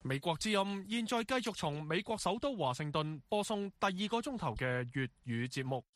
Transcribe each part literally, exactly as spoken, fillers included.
美國之音現在繼續從美國首都華盛頓播送第二個鐘頭嘅粵語節目。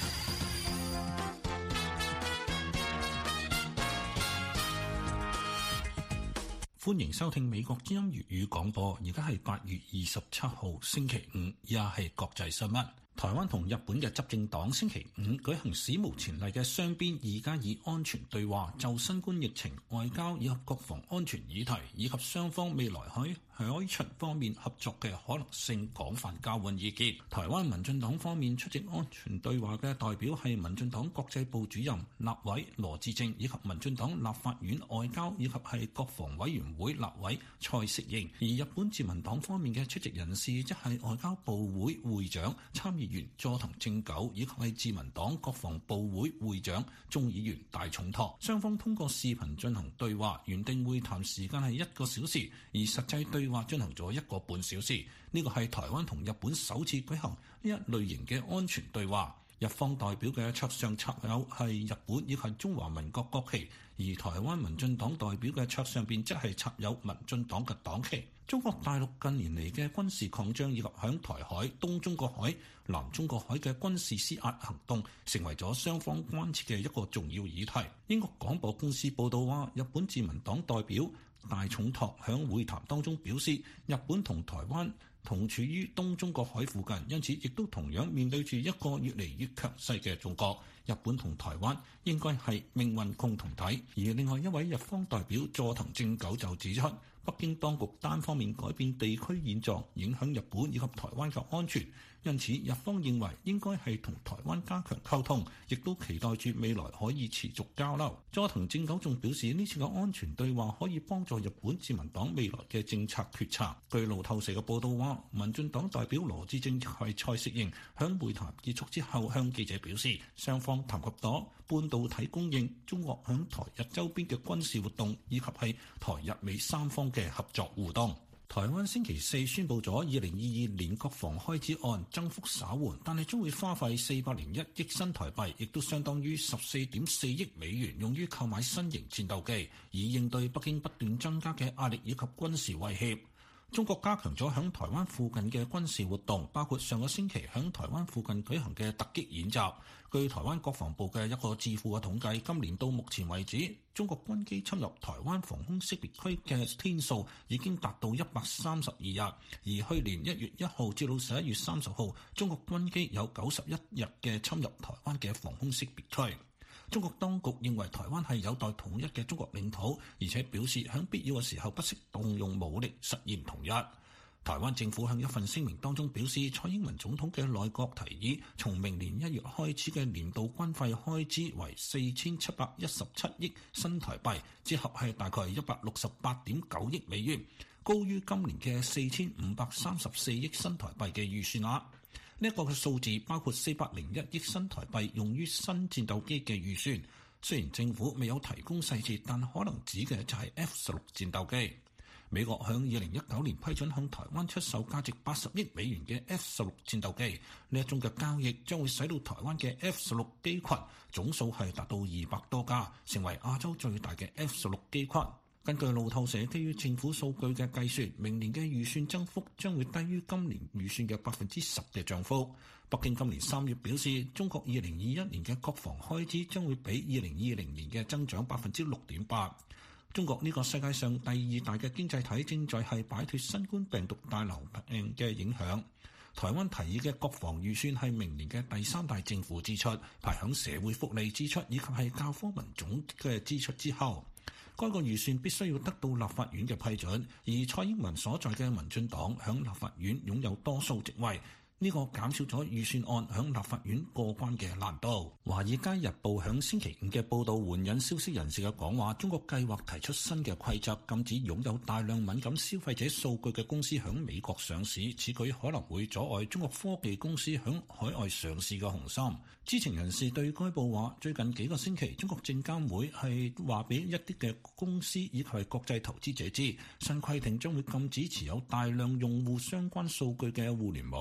歡迎收聽美國之音粵語廣播，而家係八月二十七號星期五，以下係國際新聞。台灣同日本嘅執政黨星期五舉行史無前例嘅雙邊二加二安全對話，就新冠疫情、外交以及國防安全議題，以及雙方未來喺海巡方面合作嘅可能性廣泛交換意見。台灣民進黨方面出席安全對話嘅代表係民進黨國際部主任立委羅致政，以及民進黨立法院外交以及係國防委員會立委蔡適應。而日本自民黨方面嘅出席人士即係外交部會會長參議員佐藤正久，以及係自民黨國防部會會長眾議員大重拓。雙方通過視頻進行對話，原定會談時間係一個小時，而實際對話進行咗一個半小時。呢個係台灣同日本首次舉行呢一類型嘅安全對話。日方代表嘅桌上插有係日本以及中華民國國旗，而台灣民進黨代表嘅桌上邊則係插有民進黨嘅黨旗。中國大陸近年嚟嘅軍事擴張以及響台海、東中國海、南中國海嘅軍事施壓行動，成為咗雙方關切嘅一個重要議題。英國廣播公司報道話，日本自民黨代表大重拓響會談當中表示，日本同台灣同處於東中國海附近，因此亦都同樣面對住一個越嚟越強勢嘅中國。日本同台灣應該係命運共同體。而另外一位日方代表佐藤正久就指出，北京當局單方面改變地區現狀，影響日本以及台灣嘅安全，因此日方認為應該係同台灣加強溝通，亦都期待住未來可以持續交流。佐藤正久仲表示，呢次嘅安全對話可以幫助日本自民黨未來嘅政策決策。據路透社嘅報道話，民進黨代表羅致政係蔡適應響會談結束之後向記者表示，雙方談及到半導體供應、中國響台日周邊嘅軍事活動，以及係台日美三方嘅合作互動。台灣星期四宣布咗二零二二年國防開支案增幅稍緩，但係將會花費四百零一億新台幣，亦都相當於十四點四億美元，用於購買新型戰鬥機，以應對北京不斷增加嘅壓力以及軍事威脅。中國加強咗響台灣附近嘅軍事活動，包括上個星期響台灣附近舉行嘅突擊演習。據台灣國防部嘅一個智庫嘅統計，今年到目前為止，中國軍機侵入台灣防空識別區嘅天數已經達到一百三十二日，而去年一月一號至到十一月三十號，中國軍機有九十一日嘅侵入台灣嘅防空識別區。中國當局認為台灣係有待統一嘅中國領土，而且表示喺必要嘅時候不惜動用武力實現統一。台灣政府向一份聲明當中表示，蔡英文總統嘅內閣提議從明年一月開始嘅年度軍費開支為四千七百一十七億新台幣，折合係大概一百六十八點九億美元，高於今年嘅四千五百三十四億新台幣嘅預算額。呢一個嘅數字包括四百零一億新台幣用於新戰鬥機嘅預算，雖然政府未有提供細節，但可能指嘅就係 F 十六戰鬥機。美國向二零一九年批准向台灣出售價值八十億美元嘅 F 十六戰鬥機，呢一種嘅交易將會使到台灣嘅 F 十六機群總數係達到二百多架，成為亞洲最大嘅 F 十六機群。根據路透社基於政府數據嘅計算，明年嘅預算增幅將會低於今年預算嘅百分之十嘅漲幅。北京今年三月表示，中國二零二一年嘅國防開支將會比二零二零年嘅增長百分之六點八。中國呢個世界上第二大嘅經濟體正在係擺脫新冠病毒大流行嘅影響。台灣提議嘅國防預算係明年嘅第三大政府支出，排響社會福利支出以及係教科文總嘅支出之後。該個預算必須要得到立法院嘅批准，而蔡英文所在嘅民進黨響立法院擁有多數席位。呢個減少咗預算案響立法院過關嘅難度。華爾街日報響星期五嘅報導援引消息人士嘅講話，中國計劃提出新嘅規則，禁止擁有大量敏感消費者數據嘅公司響美國上市，此舉可能會阻礙中國科技公司響海外上市嘅雄心。知情人士對該報話，最近幾個星期，中國證監會係話俾一啲嘅公司以及係國際投資者知，新規定將會禁止持有大量用戶相關數據嘅互聯網公司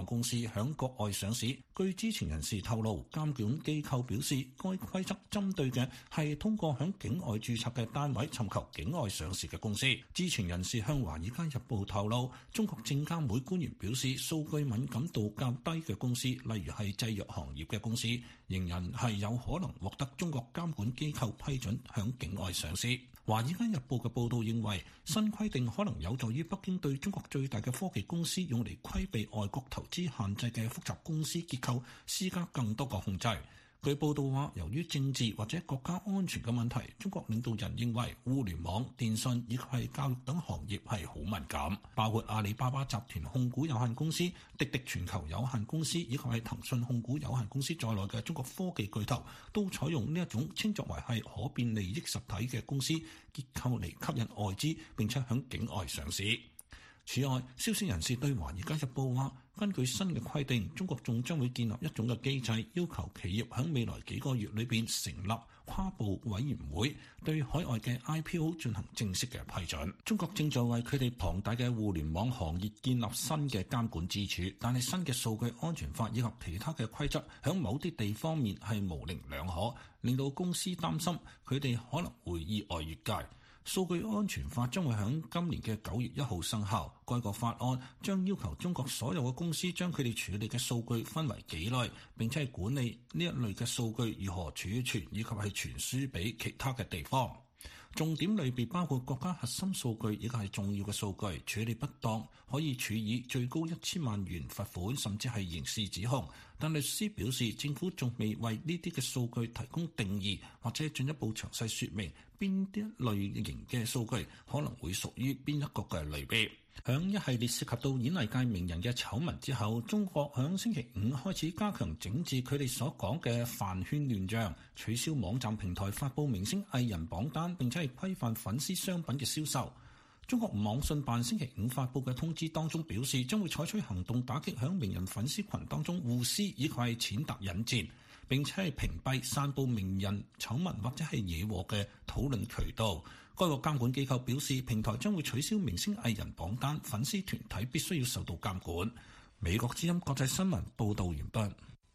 響國外上市。據知情人士透露，監管機構表示，該規則針對嘅係通過響境外註冊嘅單位尋求境外上市嘅公司。知情人士向《華爾街日報》透露，中國證監會官員表示，數據敏感度較低嘅公司，例如係製藥行業嘅公司，仍然係有可能獲得中國監管機構批准響境外上市。《華爾街日報》嘅報導認為，新規定可能有助於北京對中國最大嘅科技公司用嚟規避外國投資限制嘅複雜公司結構施加更多個控制。據報道話，由於政治或者國家安全嘅問題，中國領導人認為互聯網、電信以及係教育等行業係好敏感，包括阿里巴巴集團控股有限公司、滴滴全球有限公司以及係騰訊控股有限公司在內嘅中國科技巨頭，都採用呢一種稱作為係可變利益實體嘅公司結構嚟吸引外資並且響境外上市。此外，消息人士對《華爾街日報》話，根據新嘅規定，中國仲將會建立一種嘅機制，要求企業喺未來幾個月裏邊成立跨部委員會，對海外嘅 I P O 進行正式嘅批准。中國正在為佢哋龐大嘅互聯網行業建立新嘅監管支柱，但係新嘅數據安全法以及其他嘅規則，喺某啲地方面係模棱兩可，令到公司擔心佢哋可能會意外越界。數據安全法將會喺今年嘅九月一號生效。該個法案將要求中國所有嘅公司將佢哋處理嘅數據分為幾類，並且係管理呢一類嘅數據如何儲存以及係傳輸俾其他嘅地方。重點類別包括國家核心數據，以及係重要嘅數據處理不當，可以處以最高一千萬元罰款，甚至係刑事指控。但律師表示，政府仲未為呢啲嘅數據提供定義，或者進一步詳細說明邊啲類型嘅數據可能會屬於邊一個嘅類別。響一系列涉及到演藝界名人嘅醜聞之後，中國響星期五開始加強整治佢哋所講嘅飯圈亂象，取消網站平台發布明星藝人榜單，並且係規範粉絲商品嘅銷售。中國網信辦星期五發布嘅通知當中表示，將會採取行動打擊響名人粉絲群當中互撕以及係踐踏引戰，並且係屏蔽散佈名人醜聞或者係惹禍嘅討論渠道。該個監管機構表示，平台將會取消明星藝人榜單，粉絲團體必須要受到監管。美國之音國際新聞報導完畢。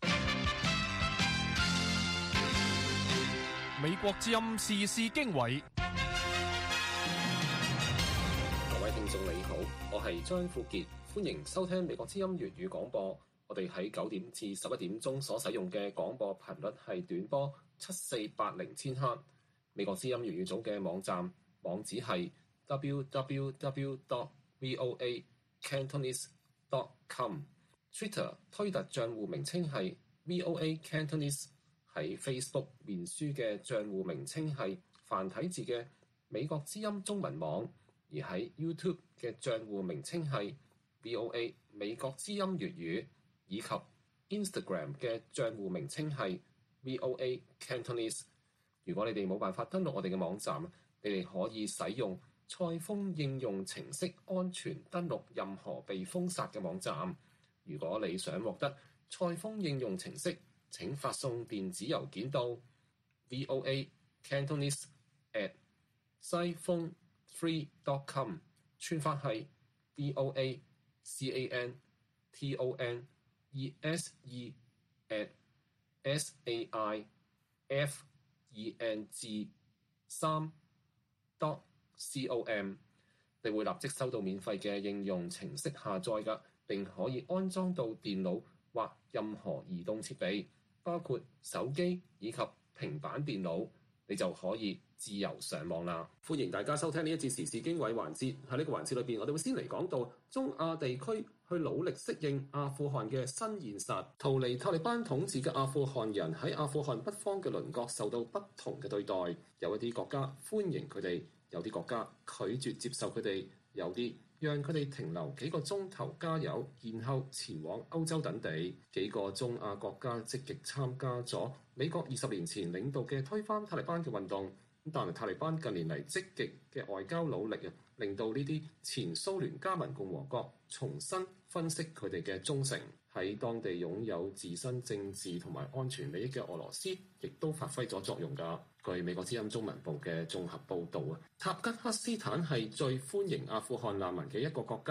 美國之音時事經緯。 各位聽眾你好，我係張富傑，歡迎收聽美國之音粵語廣播。我哋喺九點至十一點鐘所使用嘅廣播頻率係短波七四八零千赫。美國之音粵語組嘅網站網址係 double-u double-u double-u dot v o a cantonese dot com。Twitter 推特賬戶名稱係 V O A Cantonese， 喺 Facebook 面書嘅賬戶名稱係繁體字嘅美國之音中文網，而喺 YouTube 嘅賬戶名稱係 V O A 美國之音粵語，以及 Instagram 嘅賬戶名稱係 V O A Cantonese。如果你哋冇辦法登錄我哋嘅網站，你哋可以使用賽風應用程式安全登錄任何被封殺嘅網站。如果你想獲得賽風應用程式，請發送電子郵件到 v o a cantonese at siphon three dot com， 串法係 v o a c a n t o n e s e at s a i f e n g 三 dot com。 你會立即收到免費嘅應用程式下載㗎，並可以安裝到電腦或任何移動設備，包括手機以及平板電腦，你就可以自由上網啦。歡迎大家收聽呢一節時事經緯環節。喺呢個環節裏邊，我哋會先嚟講到中亞地區去努力適應阿富汗嘅新現實。逃離塔利班統治嘅阿富汗人喺阿富汗北方嘅鄰國受到不同嘅對待，有一啲國家歡迎佢哋，有啲國家拒絕接受佢哋，有啲讓佢哋停留幾個鐘頭加油，然後前往歐洲等地。幾個中亞國家積極參加咗美國二十年前領導嘅推翻塔利班嘅運動，但係塔利班近年嚟積極嘅外交努力啊，令到呢啲前蘇聯加盟共和國重新分析佢哋嘅忠誠。喺當地擁有自身政治同埋安全利益嘅俄羅斯，亦都發揮咗作用㗎。據美國之音中文部嘅綜合報導啊，塔吉克斯坦係最歡迎阿富汗難民嘅一個國家。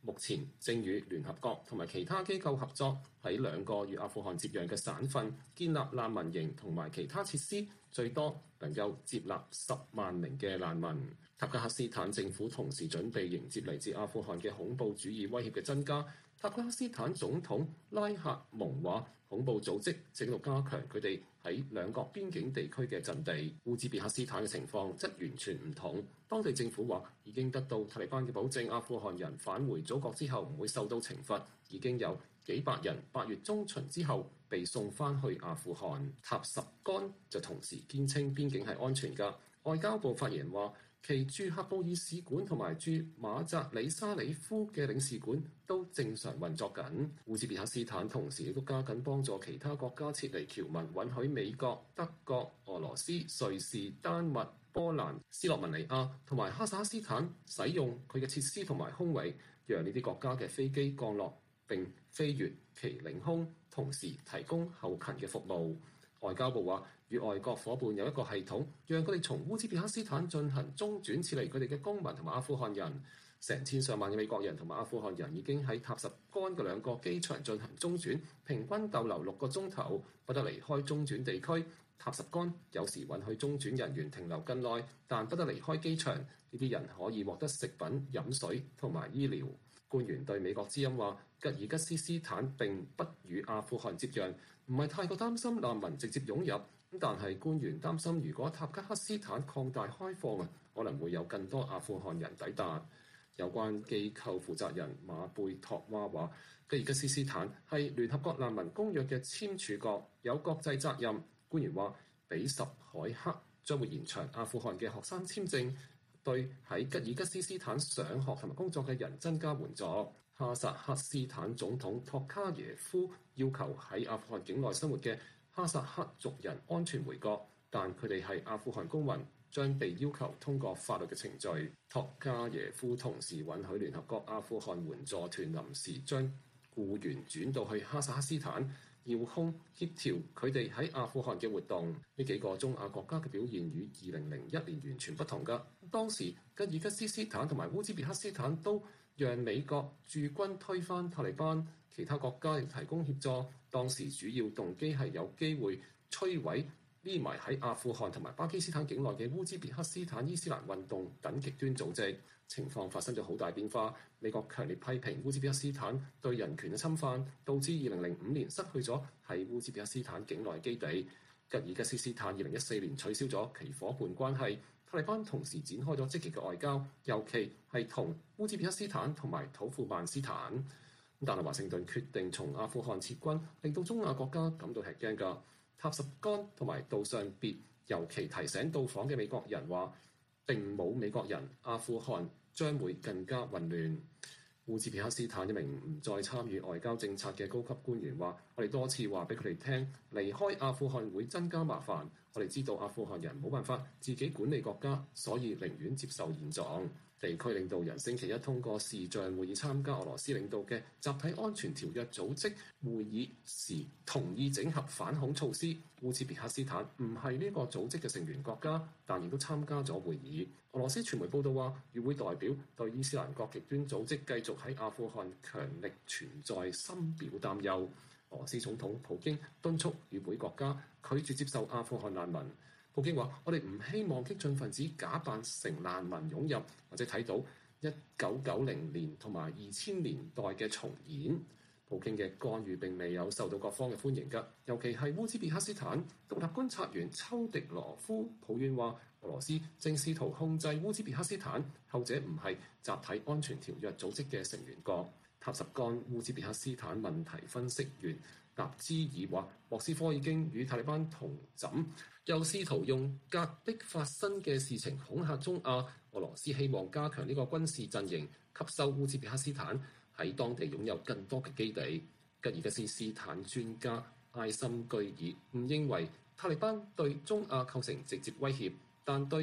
目前正與聯合國同埋其他機構合作，喺兩個與阿富汗接壤嘅省份建立難民營同埋其他設施，最多能夠接納十萬名嘅難民。塔吉克斯坦政府同時準備迎接嚟自阿富汗嘅恐怖主義威脅嘅增加。塔吉克斯坦總統拉赫蒙話，恐怖組織正喺度加強佢哋喺兩國邊境地區嘅陣地。烏茲別克斯坦嘅情況則完全唔同，當地政府話已經得到塔利班嘅保證，阿富汗人返回祖國之後唔會受到懲罰，已經有幾百人八月中旬之後被送翻去阿富汗。塔什干就同時堅稱邊境係安全㗎。外交部發言人話，其駐喀布爾使館同埋駐馬扎里沙里夫嘅領事館都正常運作緊。烏茲別克斯坦同時亦都加緊幫助其他國家撤離僑民，允許美國、德國、俄羅斯、瑞士、丹麥、波蘭、斯洛文尼亞同埋哈薩克斯坦使用佢嘅設施同埋空域，讓呢啲國家嘅飛機降落並飛越其領空，同時提供後勤嘅服務。外交部話，與外國伙伴有一個系統，讓佢哋從烏茲別克斯坦進行中轉撤離佢哋嘅公民同埋阿富汗人。成千上萬嘅美國人同埋阿富汗人已經喺塔什干嘅兩個機場進行中轉，平均逗留六個鐘頭，不得離開中轉地區。塔什干有時允許中轉人員停留更耐，但不得離開機場。呢啲人可以獲得食品、飲水同埋醫療。官員對美國之音話，吉爾吉斯斯坦並不與阿富汗接壤，唔係太過擔心難民直接湧入。但係官員擔心，如果塔吉克斯坦擴大開放啊，可能會有更多阿富汗人抵達。有關機構負責人馬貝托娃話，吉爾吉斯斯坦係聯合國難民公約嘅簽署國，有國際責任。官員話，比什凱克將會延長阿富汗嘅學生簽證，對喺吉爾吉斯斯坦上學同埋工作嘅人增加援助。哈薩克斯坦總統托卡耶夫要求喺阿富汗境內生活嘅哈薩克族人安全回國，但佢哋係阿富汗公民，將被要求通過法律嘅程序。托卡耶夫同時允許聯合國阿富汗援助團臨時將僱員轉到去哈薩克斯坦，遙控協調佢哋喺阿富汗嘅活動。呢幾個中亞國家嘅表現與二零零一年完全不同㗎。當時吉爾吉斯斯坦同埋烏茲別克斯坦都讓美國駐軍推翻塔利班，其他國家亦提供協助。當時主要動機係有機會摧毀匿埋喺阿富汗同埋巴基斯坦境內嘅烏茲別克斯坦伊斯蘭運動等極端組織。情況發生咗好大變化，美國強烈批評烏茲別克斯坦對人權嘅侵犯，導致二零零五年失去咗喺烏茲別克斯坦境內基地。吉爾吉斯斯坦二零一四年取消咗其夥伴關係，塔利班同時展開咗積極嘅外交，尤其係同烏茲別克斯坦同埋土庫曼斯坦。但係華盛頓決定從阿富汗撤軍，令到中亞國家感到吃驚㗎。塔什干同埋杜尚別尤其提醒到訪嘅美國人話，並冇美國人，阿富汗將會更加混亂。烏茲別克斯坦一名唔再參與外交政策嘅高級官員話，我哋多次話俾佢哋聽，離開阿富汗會增加麻煩。我哋知道阿富汗人冇辦法自己管理國家，所以寧願接受現狀。地區領導人星期一通過視像會議參加俄羅斯領導嘅集體安全條約組織會議時，同意整合反恐措施。烏茲別克斯坦唔係呢個組織嘅成員國家，但亦都參加咗會議。俄羅斯傳媒報道話，與會代表對伊斯蘭國極端組織繼續喺阿富汗強力存在深表擔憂。俄羅斯總統普京敦促與會國家拒絕接受阿富汗難民。普京話：我哋唔希望激進分子假扮成難民湧入，或者睇到一九九零年同埋二千年代嘅重演。普京嘅干預並未有受到各方嘅歡迎㗎，尤其係烏茲別克斯坦獨立觀察員丘迪羅夫抱怨話，俄羅斯正試圖控制烏茲別克斯坦，後者唔係集體安全條約組織嘅成員國。塔什干烏茲別克斯坦問題分析員納茲爾話，莫斯科已經與塔利班同枕，又試圖用隔壁發生嘅事情恐嚇中亞。俄羅斯希望加強呢個軍事陣營，吸收烏茲別克斯坦喺當地擁有更多嘅基地。吉爾吉斯斯坦專家艾森居爾唔認為塔利班對中亞構成直接威脅，但對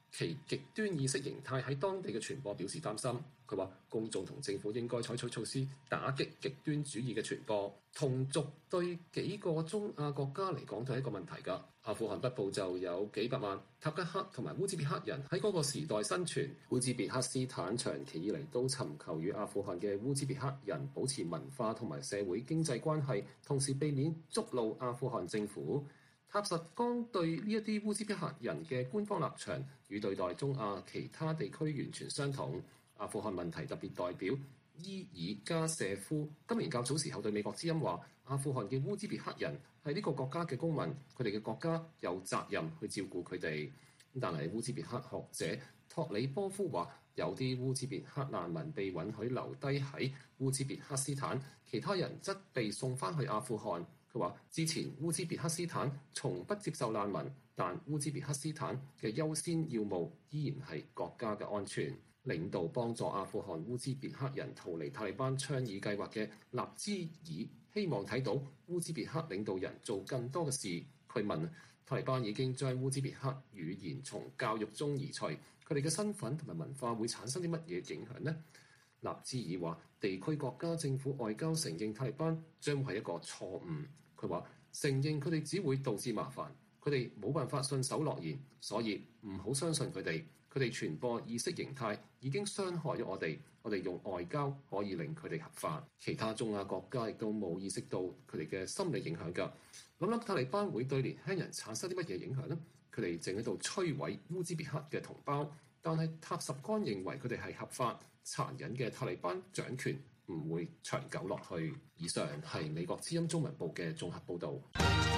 其極端意識形態喺當地嘅傳播表示擔心。佢話公眾同政府應該採取措施打擊極端主義嘅傳播。同族對幾個中亞國家嚟講都係一個問題㗎。阿富汗北部就有幾百萬塔吉克同埋烏茲別克人喺嗰個時代生存。烏茲別克斯坦長期以嚟都尋求與阿富汗嘅烏茲別克人保持文化同埋社會經濟關係，同時避免觸怒阿富汗政府。塔什干對呢一啲烏茲別克人嘅官方立場與對待中亞其他地區完全相同。阿富汗問題特別代表伊爾加舍夫今年較早時候對美國之音話：阿富汗嘅烏茲別克人係呢個國家嘅公民，佢哋嘅國家有責任去照顧佢哋。但係烏茲別克學者托里波夫話，有啲烏茲別克難民被允許留低喺烏茲別克斯坦，其他人則被送翻去阿富汗。佢話：之前烏茲別克斯坦從不接受難民，但烏茲別克斯坦嘅優先要務依然係國家嘅安全。領導幫助阿富汗烏茲別克人逃離塔利班倡議計劃嘅納茲爾希望睇到烏茲別克領導人做更多嘅事。佢問塔利班已經將烏茲別克語言從教育中移除，佢哋嘅身份同埋文化會產生啲乜嘢影響呢？納茲爾話：地區國家政府外交承認塔利班將會係一個錯誤。佢話承認佢哋只會導致麻煩，佢哋冇辦法信守諾言，所以唔好相信佢哋。佢哋傳播意識形態已經傷害咗我哋，我哋用外交可以令佢哋合法。其他中亞國家亦都冇意識到佢哋嘅心理影響㗎。諗諗塔利班會對年輕人產生啲乜嘢影響呢？佢哋正喺度摧毀烏茲別克嘅同胞，但係塔什干認為佢哋係合法。殘忍嘅塔利班掌權唔會長久落去。以上係美國之音中文部嘅綜合報導。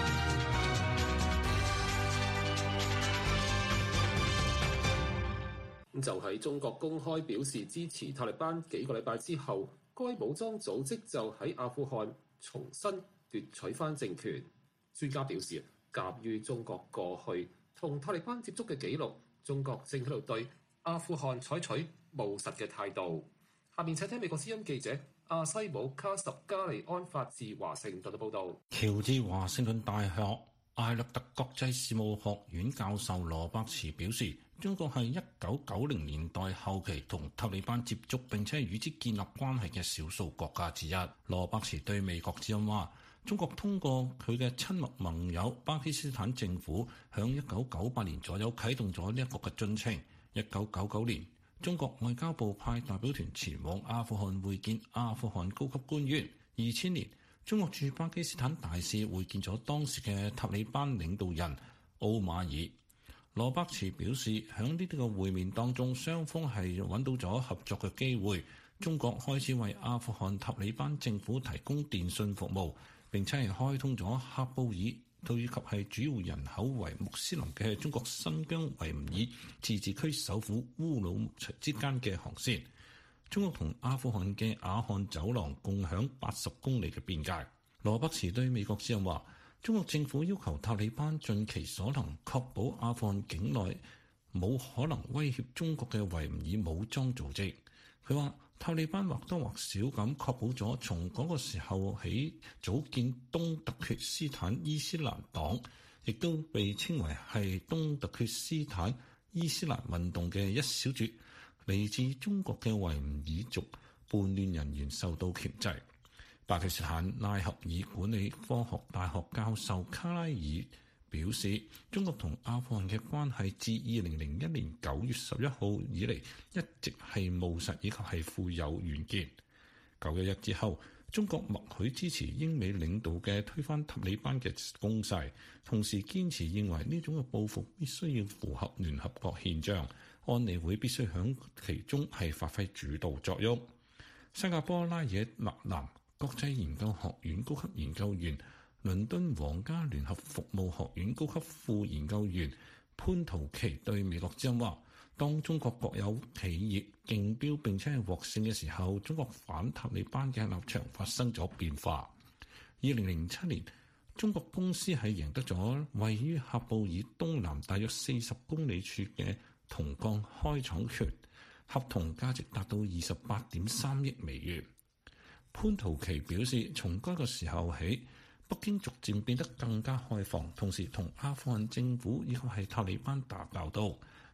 就喺中國公開表示支持塔利班幾個禮拜之後，該武裝組織就喺阿富汗重新奪取翻政權。專家表示，鑑於中國過去同塔利班接觸嘅記錄，中國正喺度對阿富汗採取務實嘅態度。下面請聽美國之音記者阿西姆卡什加利安發自華盛頓嘅報導。 喬治華盛頓大學艾勒特國際事務學院教授羅伯茨表示，中國係一九九零年代後期同塔利班接觸並且與之建立關係嘅少數國家之一。羅伯茨對美國之音話，中國通過佢嘅親密盟友巴基斯坦政府，響一九九八年左右啟動咗呢一個嘅進程。一九九九年，中國外交部派代表團前往阿富汗會見阿富汗高級官員。二千年，中國駐巴基斯坦大使會見咗當時嘅塔利班領導人奧馬爾。羅伯茨表示，喺呢啲個會面當中，雙方係揾到咗合作嘅機會。中國開始為阿富汗塔利班政府提供電信服務，並且係開通咗喀布爾以及係主要人口為穆斯林嘅中國新疆維吾爾自治區首府烏魯木齊之間嘅航線。中國同阿富汗嘅阿汗走廊共享八十公里嘅邊界。羅伯茨對美國之音話，中國政府要求塔利班盡其所能確保阿富汗境內冇可能威脅中國嘅維吾爾武裝組織。佢話塔利班或多或少咁確保咗從嗰個時候起組建東突厥斯坦伊斯蘭黨，亦都被稱為係東突厥斯坦伊斯蘭運動嘅一小撮嚟自中國嘅維吾爾族叛亂人員受到鉗制。巴基斯坦拉合爾管理科學大學教授卡拉爾表示，中國同阿富汗嘅關係自二零零一年九月十一號以嚟一直係務實以及係富有遠見。九一一之後，中國默許支持英美領導嘅推翻塔利班嘅攻勢，同時堅持認為呢種嘅報復必須要符合聯合國憲章，安理會必須響其中係發揮主導作用。新加坡拉惹勒南國際研究學院高級研究員、倫敦皇家聯合服務學院高級副研究員潘圖奇對美國之音話，當中國國有企業競標並且係獲勝嘅時候，中國反塔利班嘅立場發生咗變化。二零零七年，中國公司係贏得咗位於喀布爾東南大約四十公里處嘅銅鋼開採權，合同價值達到二十八點三億美元。潘圖奇表示，從該個時候起，北京逐漸變得更加開放，同時同阿富汗政府以及係塔利班打交道。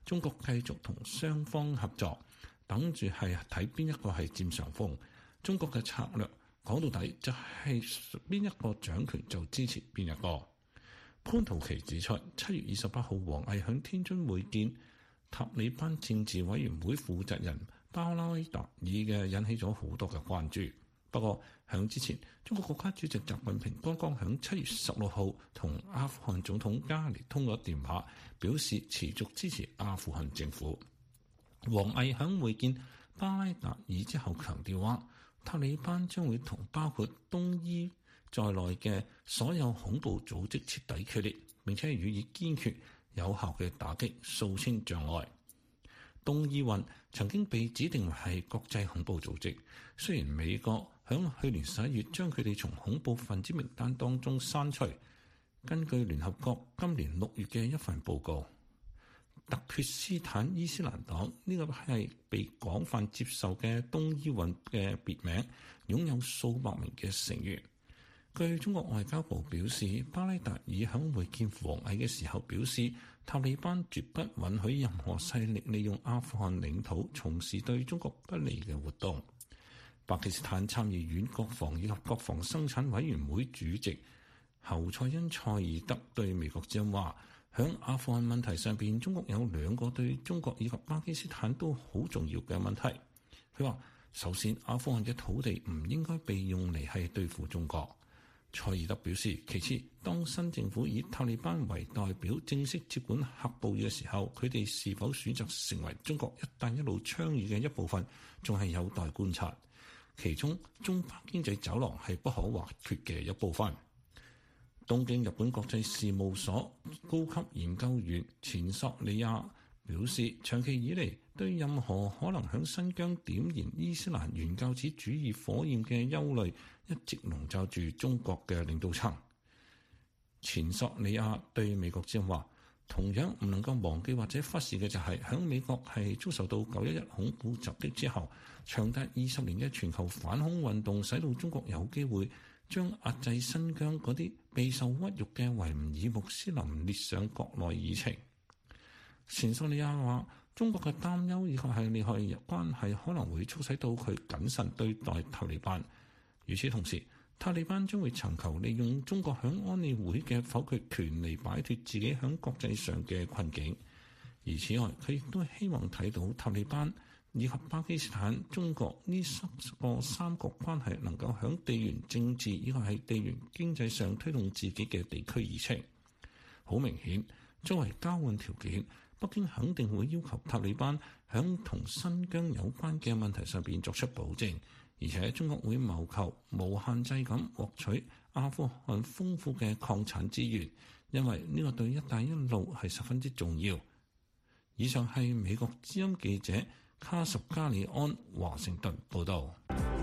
中國繼續同雙方合作，等住係睇邊一個係佔上風。中國嘅策略講到底就係邊一個掌權就支持邊一個。潘圖奇指出，七月二十八號王毅響天津會見塔利班政治委員會負責人巴拉達爾嘅，引起咗好多嘅關注。不過響之前，中國國家主席習近平剛剛響七月十六號同阿富汗總統加尼通咗電話，表示持續支持阿富汗政府。王毅響會見巴拉達爾之後強調話，塔利班將會同包括東伊在內嘅所有恐怖組織徹底決裂，並且予以堅決有效嘅打擊，掃清障礙。東伊運曾經被指定為係國際恐怖組織，雖然美國響去年十一月將佢哋從恐怖分子名單當中刪除。根據聯合國今年六月嘅一份報告，突厥斯坦伊斯蘭黨呢個係被廣泛接受嘅東伊運嘅別名，擁有數百名嘅成員。據中國外交部表示，巴拉達爾響會見王毅嘅時候表示，塔利班絕不允許任何勢力利用阿富汗領土從事對中國不利嘅活動。巴基斯坦參議院國防以及國防生產委員會主席侯賽因塞爾德對美國之音話，響阿富汗問題上邊，中國有兩個對中國以及巴基斯坦都好重要嘅問題。佢話，首先，阿富汗嘅土地唔應該被用嚟係對付中國。塞爾德表示，其次，當新政府以塔利班為代表正式接管喀布爾嘅時候，佢哋是否選擇成為中國一帶一路倡議嘅一部分，仲係有待觀察。其中，中巴經濟走廊係不可或缺嘅一部分。東京日本國際事務所高級研究員前索里亞表示，長期以嚟對任何可能響新疆點燃伊斯蘭原教旨主義火焰嘅憂慮一直籠罩住中國嘅領導層。前索里亞對美國之音話，同樣唔能夠忘記或者忽視嘅就係、是，響美國係遭受到九一一恐怖襲擊之後，長達二十年嘅全球反恐運動，使到中國有機會將壓制新疆嗰啲備受屈辱嘅維吾爾穆斯林列上國內議程。前索里亞話，中國嘅擔憂以及係利害關係可能會促使到佢謹慎對待塔利班。與此同時，塔利班將會尋求利用中國響安理會嘅否決權嚟擺脫自己響國際上嘅困境。而此外，佢亦都希望睇到塔利班以及巴基斯坦、中國呢三個三國關係能夠響地緣政治以及係地緣經濟上推動自己嘅地區議程。好明顯，作為交換條件，北京肯定會要求塔利班響同新疆有關嘅問題上邊作出保證，而且中國會謀求無限制咁獲取阿富汗豐富嘅礦產資源，因為呢個對一帶一路係十分之重要。以上係美國之音記者卡什加里安華盛頓報道。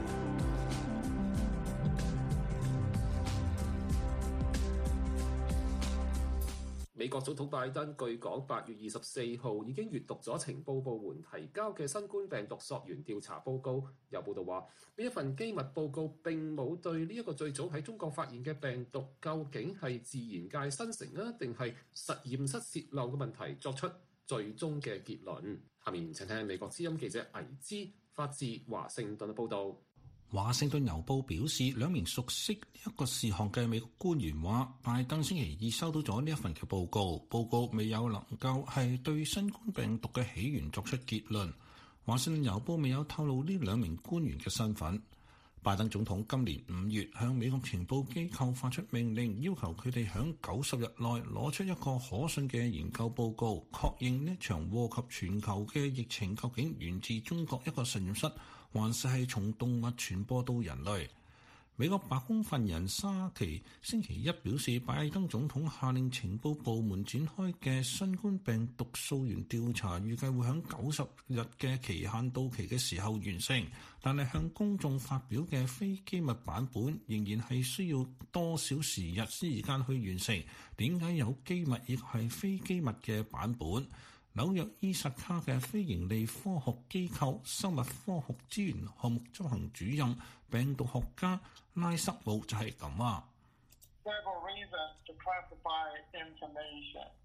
美國總統拜登據講，八月二十四號已經閱讀咗情報部門提交嘅新冠病毒溯源調查報告。有報道話，呢一份機密報告並冇對呢一個最早喺中國發現嘅病毒究竟係自然界生成啊，定係實驗室洩漏嘅問題作出最終嘅結論。下面請聽美國之音記者倪之發自華盛頓嘅報導。 華盛頓郵報表示，兩名熟悉呢一個事項嘅美國官員話，拜登星期二收到咗呢一份嘅報告，報告未有能夠係對新冠病毒嘅起源作出結論。華盛頓郵報未有透露呢兩名官員嘅身份。拜登總統今年五月向美國情報機構發出命令，要求佢哋響九十日內攞出一個可信嘅研究報告，確認呢場禍及全球嘅疫情究竟源自中國一個實驗室，還是係從動物傳播到人類。美國白宮發言人沙奇星期一表示，拜登總統下令情報部門展開嘅新冠病毒溯源調查，預計會喺九十日嘅期限到期嘅時候完成，但係向公眾發表嘅非機密版本仍然係需要多少時日時間去完成。點解有機密亦係非機密嘅版本？紐約伊薩卡嘅非營利科學機構生物科學資源項目執行主任病毒學家拉塞姆就係咁話。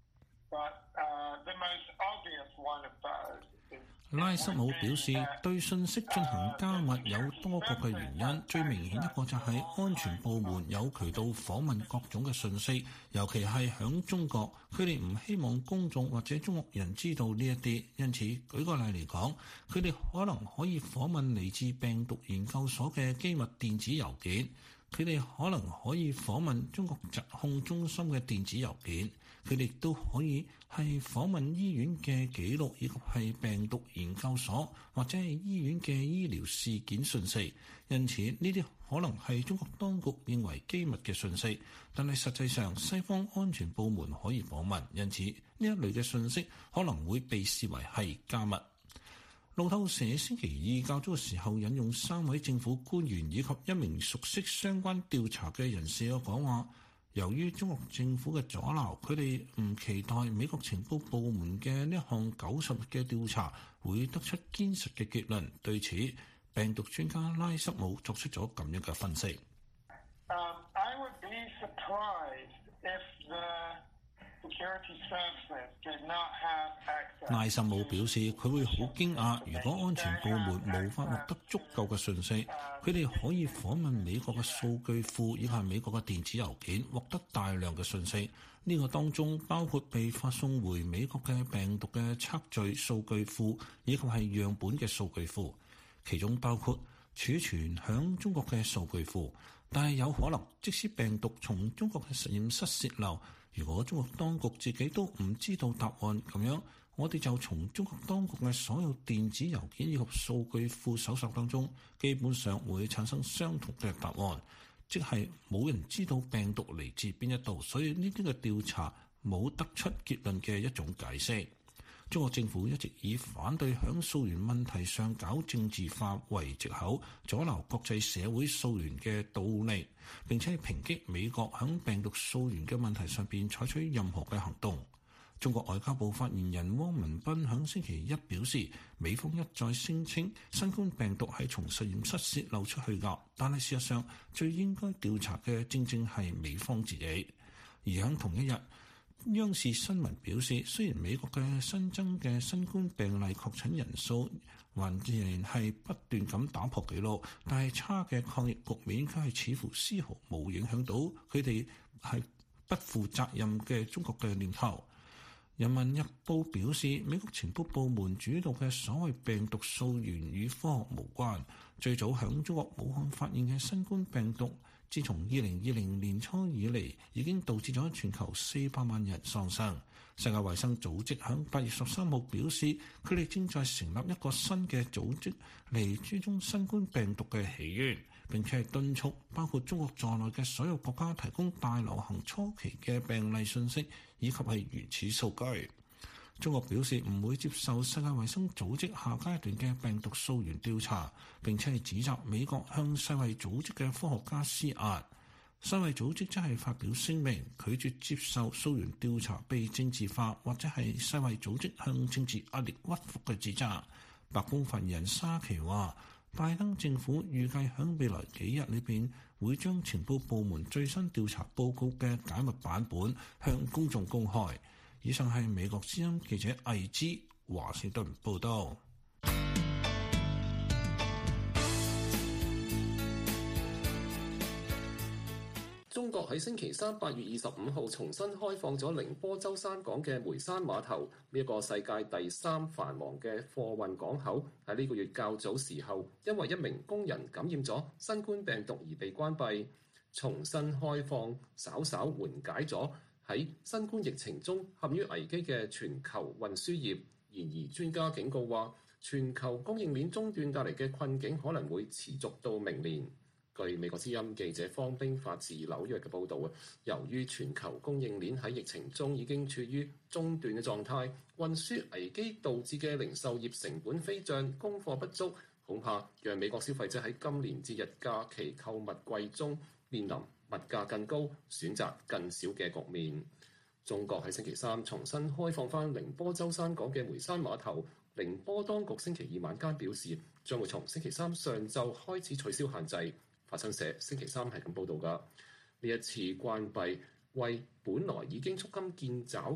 拉什姆表示，對信息進行加密有多個嘅原因，最明顯一個就係安全部門有渠道訪問各種嘅信息，尤其係響中國，佢哋唔希望公眾或者中國人知道呢一啲，因此舉個例嚟講，佢哋可能可以訪問嚟自病毒研究所嘅機密電子郵件，佢哋可能可以訪問中國疾控中心嘅電子郵件，佢哋都可以係訪問醫院嘅記錄，以及係病毒研究所或者係醫院嘅醫療事件訊息。因此呢啲可能係中國當局認為機密嘅訊息，但係實際上西方安全部門可以訪問，因此呢一類嘅訊息可能會被視為係加密。路透社星期二較早嘅時候引用三位政府官員以及一名熟悉相關調查嘅人士嘅講話，由於中國政府嘅阻撓，佢哋唔期待美國情報部門嘅呢項九十日嘅調查會得出堅實嘅結論。對此，病毒專家拉什姆作出咗咁樣嘅分析。 Um, I would be surprised if the security services did not have access. 拉什姆表示，佢會好驚訝，如果安全部門無法獲得足夠嘅信息，佢哋可以訪問美國嘅數據庫以及美國嘅電子郵件，獲得大量嘅信息。呢、這個當中包括被發送回美國嘅病毒嘅測序數據庫，以及係樣本嘅數據庫，其中包括儲存響中國嘅數據庫。但係有可能，即使病毒從中國嘅實驗室洩漏，如果中國當局自己都唔知道答案，咁樣我哋就從中國當局嘅所有電子郵件以及數據庫搜索當中，基本上會產生相同嘅答案，即係冇人知道病毒嚟自邊一度，所以呢啲嘅調查冇得出結論嘅一種解釋。中國政府一直以反對響溯源問題上搞政治化為藉口，阻撓國際社會溯源嘅道理，並且抨擊美國響病毒溯源嘅問題上邊採取任何嘅行動。中國外交部發言人汪文斌響星期一表示，美方一再聲稱新冠病毒係從實驗室洩漏出去㗎，但係事實上最應該調查嘅正正係美方自己。而響同一日，央視新聞表示，雖然美國嘅新增嘅新冠病例確診人數還仍係不斷咁打破紀錄，但係差嘅抗疫局面卻係似乎絲毫冇影響到佢哋係不負責任嘅中國嘅念頭。人民日報表示，美國情報部門主導嘅所謂病毒溯源與科學無關。最早響中國武漢發現嘅新冠病毒，自從二零二零年初以嚟，已經導致咗全球四百萬人喪生。世界衛生組織響八月十三號表示，佢哋正在成立一個新嘅組織嚟追蹤新冠病毒嘅起源，並且係敦促包括中國在內嘅所有國家提供大流行初期嘅病例信息以及係原始數據。中國表示唔會接受世界衛生組織下階段嘅病毒溯源調查，並且係指責美國向世衛組織嘅科學家施壓。世衛組織則係發表聲明，拒絕接受溯源調查被政治化，或者係世衛組織向政治壓力屈服嘅指責。白宮發言人沙奇話，拜登政府預計喺未來幾日裏邊會將情報部門最新調查報告嘅解密版本向公眾公開。以上係美國之音記者魏之華盛頓報道。 中國喺星期三八月二十五號重新開放咗寧波舟山港嘅梅山碼頭，呢一個世界第三繁忙嘅貨運港口，喺呢個月較早時候因為一名工人感染咗新冠病毒而被關閉。重新開放稍稍緩解咗喺新冠疫情中陷於危機嘅全球運輸業，然而專家警告話，全球供應鏈中斷帶嚟嘅困境可能會持續到明年。據美國之音記者方冰發自紐約嘅報導啊，由於全球供應鏈喺疫情中已經處於中斷嘅狀態，運輸危機導致嘅零售業成本飛漲、供貨不足，恐怕讓美國消費者喺今年節日假期購物季中面臨物價更高、選擇更少嘅局面。中國喺星期三重新開放返寧波舟山港嘅梅山碼頭。寧波當局星期二晚間表示，將會從星期三上晝開始取消限制。法新社星期三係咁報導㗎。呢一次關閉為本來已經捉襟見肘嘅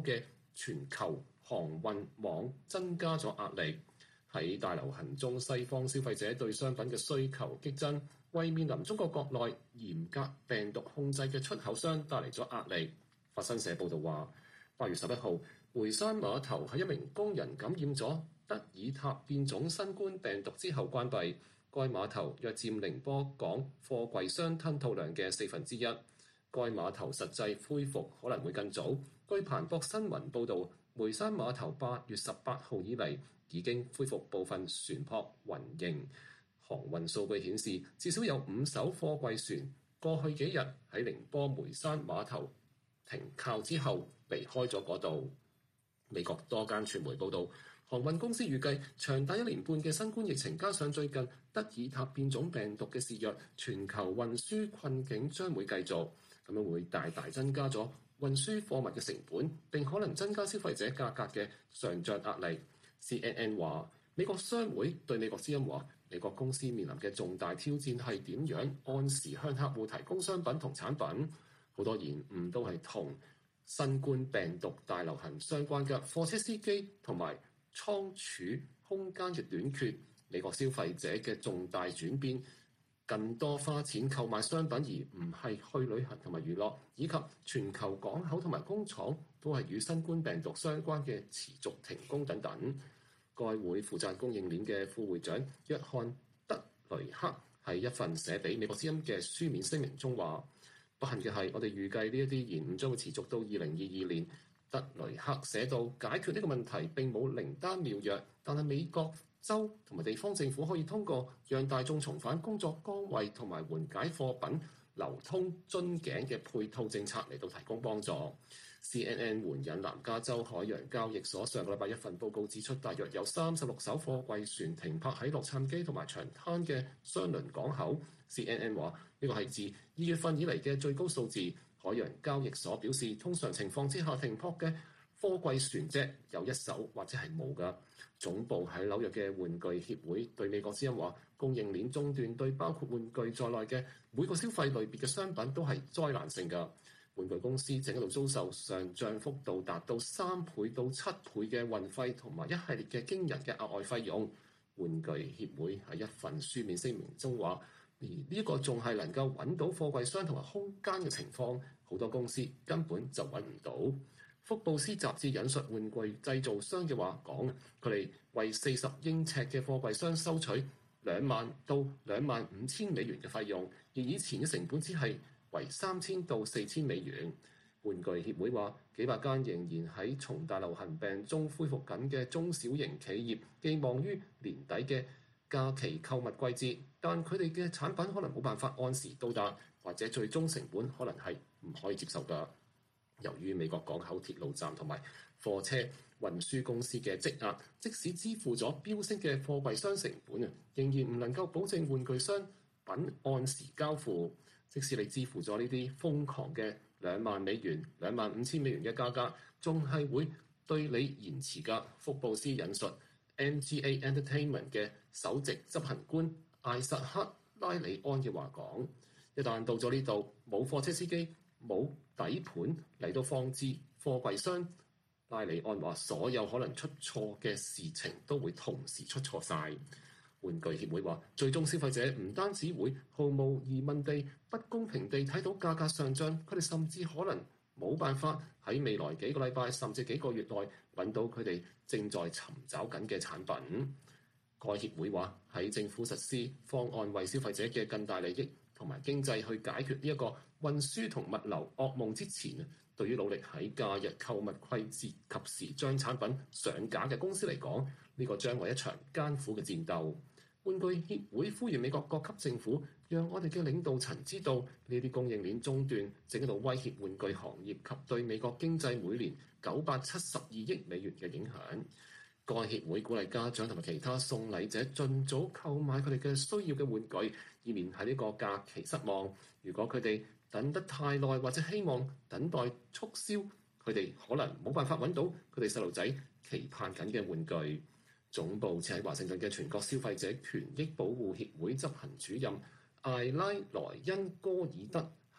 全球航運網增加咗壓力。喺大流行中，西方消費者對商品嘅需求激增，為面臨中國國內嚴格病毒控制嘅出口商帶嚟咗壓力。法新社報導話，八月十一號，梅山碼頭喺一名工人感染咗德爾塔變種新冠病毒之後關閉。該碼頭約佔寧波港貨櫃箱吞吐量嘅四分之一。該碼頭實際恢復可能會更早。據彭博新聞報導，梅山碼頭八月十八號以嚟已經恢復部分船舶運營。航運數據顯示，至少有五艘貨櫃船過去幾日喺寧波梅山碼頭停靠之後離開咗嗰度。美國多間傳媒報導，航運公司預計長達一年半嘅新冠疫情，加上最近德爾塔變種病毒嘅肆虐，全球運輸困境將會繼續，咁樣會大大增加咗運輸貨物嘅成本，並可能增加消費者價格嘅上漲壓力。C N N 話，美國商會對美國之音話，美國公司面臨嘅重大挑戰係點樣按時向客戶提供商品同產品。好多延誤都係同新冠病毒大流行相關嘅貨車司機同埋倉儲空間嘅短缺，美國消費者嘅重大轉變，更多花錢購買商品而唔係去旅行同埋娛樂，以及全球港口同埋工廠都係與新冠病毒相關嘅持續停工等等。該會負責供應鏈嘅副會長約翰德雷克喺一份寫俾美國之音嘅書面聲明中話，不幸嘅係，我哋預計呢一啲延誤將會持續到二零二二年。德雷克寫到，解決呢個問題並冇靈丹妙藥，但係美國州同埋地方政府可以通過讓大眾重返工作崗位同埋緩解貨品流通樽頸嘅配套政策嚟到提供幫助。C N N 援引南加州海洋交易所上個禮拜一份報告指出，大約有三十六艘貨櫃船停泊喺洛杉磯同埋長灘嘅雙輪港口。C N N 話呢個係自二月份以嚟嘅最高數字。海洋交易所表示，通常情況之下停泊嘅貨櫃船隻有一艘或者係冇㗎。總部喺紐約嘅玩具協會對美國之音話，供應鏈中斷對包括玩具在內嘅每個消費類別嘅商品都係災難性㗎。玩具公司正喺度遭受上漲幅度達到三倍到七倍嘅運費同埋一系列嘅驚人嘅額外費用。玩具協會喺一份書面聲明中話，而呢一個仲係能夠揾到貨櫃箱同埋空間嘅情況，好多公司根本就揾唔到。福布斯雜誌引述玩具製造商嘅話講，佢哋為四十英尺嘅貨櫃箱收取兩萬到兩萬五千美元嘅費用，而以前嘅成本只係為三千到四千美元。玩具協會話，幾百間仍然喺從大流行病中恢復緊嘅中小型企業，寄望於年底嘅假期購物季節，但佢哋嘅產品可能冇辦法按時到達，或者最終成本可能係唔可以接受㗎。由於美國港口鐵路站同埋貨車運輸公司嘅積壓，即使支付咗飆升嘅貨櫃箱成本啊，仍然唔能夠保證玩具商品按時交付。即使你支付咗呢啲瘋狂嘅兩萬美元、兩萬五千美元嘅價格，仲係會對你延遲㗎。福布斯引述 M G A Entertainment 嘅首席執行官艾薩克拉里安嘅話講，一旦到咗呢度，冇貨車司機、冇底盤嚟到放置貨櫃箱，拉里安話所有可能出錯嘅事情都會同時出錯晒。玩具協會話，最終消費者唔單止會毫無疑問地不公平地睇到價格上漲，佢哋甚至可能冇辦法喺未來幾個禮拜甚至幾個月內揾到佢哋正在尋找緊嘅產品。該協會話，喺政府實施方案為消費者嘅更大利益同埋經濟去解決呢一個運輸同物流噩夢之前啊，對於努力喺假日購物季節及時將產品上架嘅公司嚟講，呢個將為一場艱苦嘅戰鬥。玩具協會呼籲美國各級政府，讓我哋嘅領導層知道呢啲供應鏈中斷正喺度威脅玩具行業及對美國經濟每年九百七十二億美元嘅影響。該協會鼓勵家長同埋其他送禮者盡早購買佢哋嘅需要嘅玩具，以免喺呢個假期失望。如果佢哋等得太耐或者希望等待促銷，佢哋可能冇辦法揾到佢哋細路仔期盼緊嘅玩具。總部設喺華盛頓嘅全國消費者權益保護協會執行主任艾拉萊恩戈爾德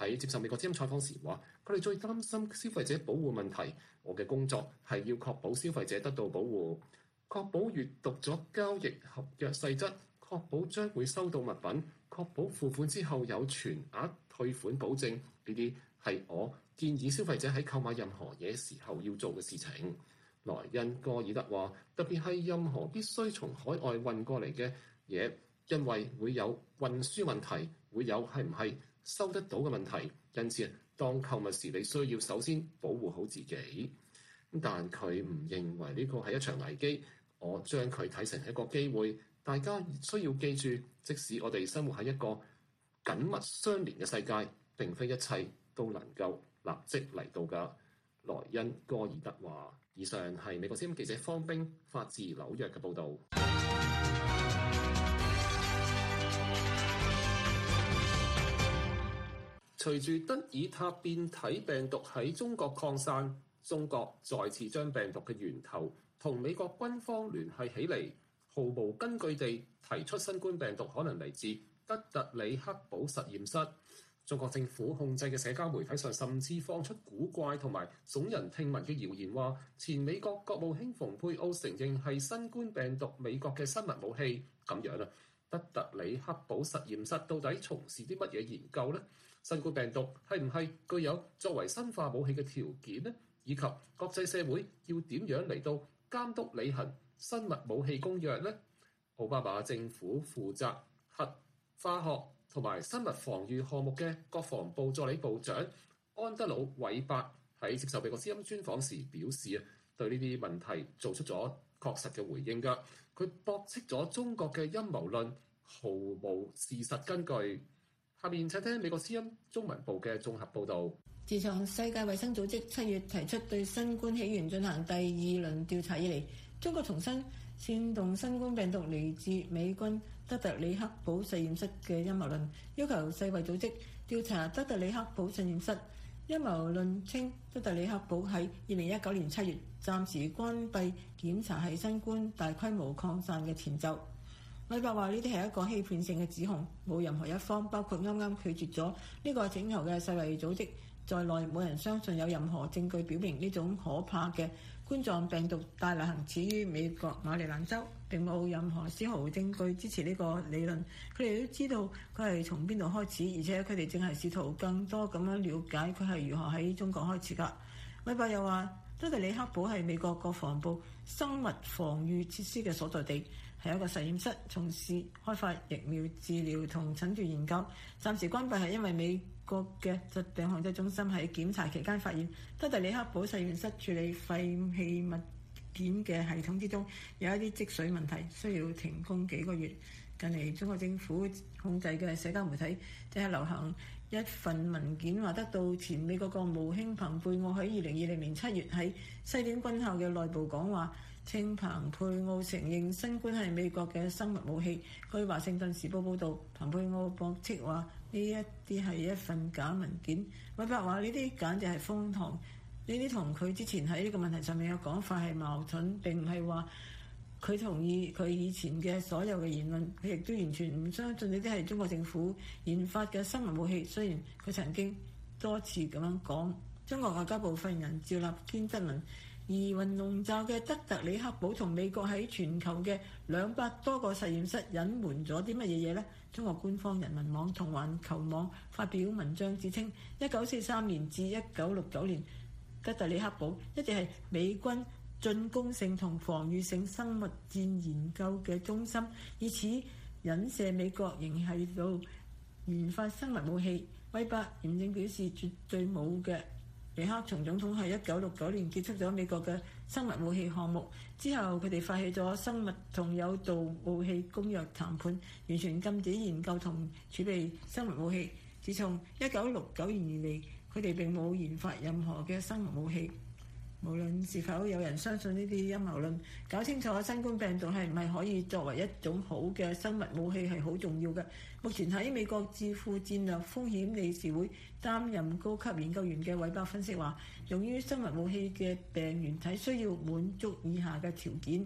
喺接受美國之音採訪時話，佢哋最擔心消費者保護問題。我嘅工作係要確保消費者得到保護，確保閱讀咗交易合約細則，確保將會收到物品，確保付款之後有全額退款保證。呢啲係我建議消費者喺購買任何嘢時候要做嘅事情。萊恩戈爾德話，特別係任何必須從海外運過嚟嘅嘢，因為會有運輸問題，會有係唔係收得到嘅問題，因此當購物時你需要首先保護好自己。但佢唔認為呢個係一場危機，我將佢睇成一個機會。大家需要記住，即使我哋生活喺一個緊密相連嘅世界，並非一切都能夠立即嚟到㗎。萊恩戈爾德話。以上係美國之音記者方冰發自紐約嘅報導。隨住德爾塔變體病毒喺中國擴散，中國再次將病毒嘅源頭同美國軍方聯繫起嚟，毫無根據地提出新冠病毒可能嚟自德特里克堡實驗室。中國政府控制嘅社交媒體上甚至放出古怪同埋聳人聽聞嘅謠言，話前美國國務卿蓬佩奧承認係新冠病毒美國嘅生物武器。咁樣啊，德特里克堡實驗室到底從事啲乜嘢研究呢？新冠病毒係唔係具有作為生化武器嘅條件呢？以及國際社會要點樣嚟到監督履行生物武器公約呢？奧巴馬政府負責核化學同埋生物防禦項目嘅國防部助理部長安德魯韋伯喺接受美國之音專訪時表示啊，對呢啲問題做出咗確實嘅回應㗎。佢駁斥咗中國嘅陰謀論毫無事實根據。下面請聽美國之音中文部嘅綜合報導。 自從世界衛生組織七月提出對新冠起源進行第二輪調查以嚟，中國重申煽動新冠病毒嚟自美軍德特里克堡實驗室嘅陰謀論，要求世衛組織調查德特里克堡實驗室。陰謀論稱德特里克堡喺二零一九年七月暫時關閉檢查係新冠大規模擴散嘅前奏。韋伯話：呢啲係一個欺騙性嘅指控，冇任何一方，包括啱啱拒絕咗呢個請求嘅世衛組織在內，冇人相信有任何證據表明呢種可怕嘅冠狀病毒大流行始於美國馬里蘭州，並冇任何絲毫證據支持呢個理論。佢哋都知道佢係從邊度開始，而且佢哋正係試圖更多咁樣了解佢係如何喺中國開始㗎。韋伯又話：德特里克堡係美國國防部生物防禦設施嘅所在地，係一個實驗室，從事開發疫苗治療同診斷研究。暫時關閉係因為美國嘅疾病控制中心喺檢查期間發現德特里克堡實驗室處理廢棄物件嘅系統之中有一啲積水問題，需要停工幾個月。近嚟中國政府控制嘅社交媒體即係流行一份文件，話得到前美國國務卿蓬佩奧喺二零二零年七月喺西點軍校嘅內部講話，稱蓬佩奧承認新冠係美國嘅生物武器。據華盛頓時報報導，蓬佩奧駁斥話呢一啲係一份假文件。韋伯話呢啲簡直係瘋唐，呢啲同佢之前喺呢個問題上面嘅講法係矛盾，並唔係話佢同意佢以前嘅所有嘅言論，佢亦都完全唔相信呢啲係中國政府研發嘅生物武器。雖然佢曾經多次咁樣講。中國外交部發言人趙立堅質問：疑雲籠罩嘅德特里克堡同美國喺全球嘅兩百多個實驗室隱瞞咗啲乜嘢嘢呢？中國官方人民網同環球網發表文章指稱，一九四三年至一九六九年，德特里克堡一直係美軍進攻性同防禦性生物戰研究嘅中心，以此引射美國仍喺度研發生物武器。韋伯嚴正表示，絕對冇嘅。尼克松總統喺一九六九年結束咗美國嘅生物武器項目之後，佢哋發起咗生物同誘導武器公約談判，完全禁止研究同儲備生物武器。自從一九六九年以嚟，佢哋並冇研發任何嘅生物武器。無論是否有人相信呢啲陰謀論，搞清楚新冠病毒係唔係可以作為一種好嘅生物武器係好重要嘅。目前喺美國智庫戰略風險理事會擔任高級研究員嘅韋伯分析話，用於生物武器嘅病原體需要滿足以下嘅條件：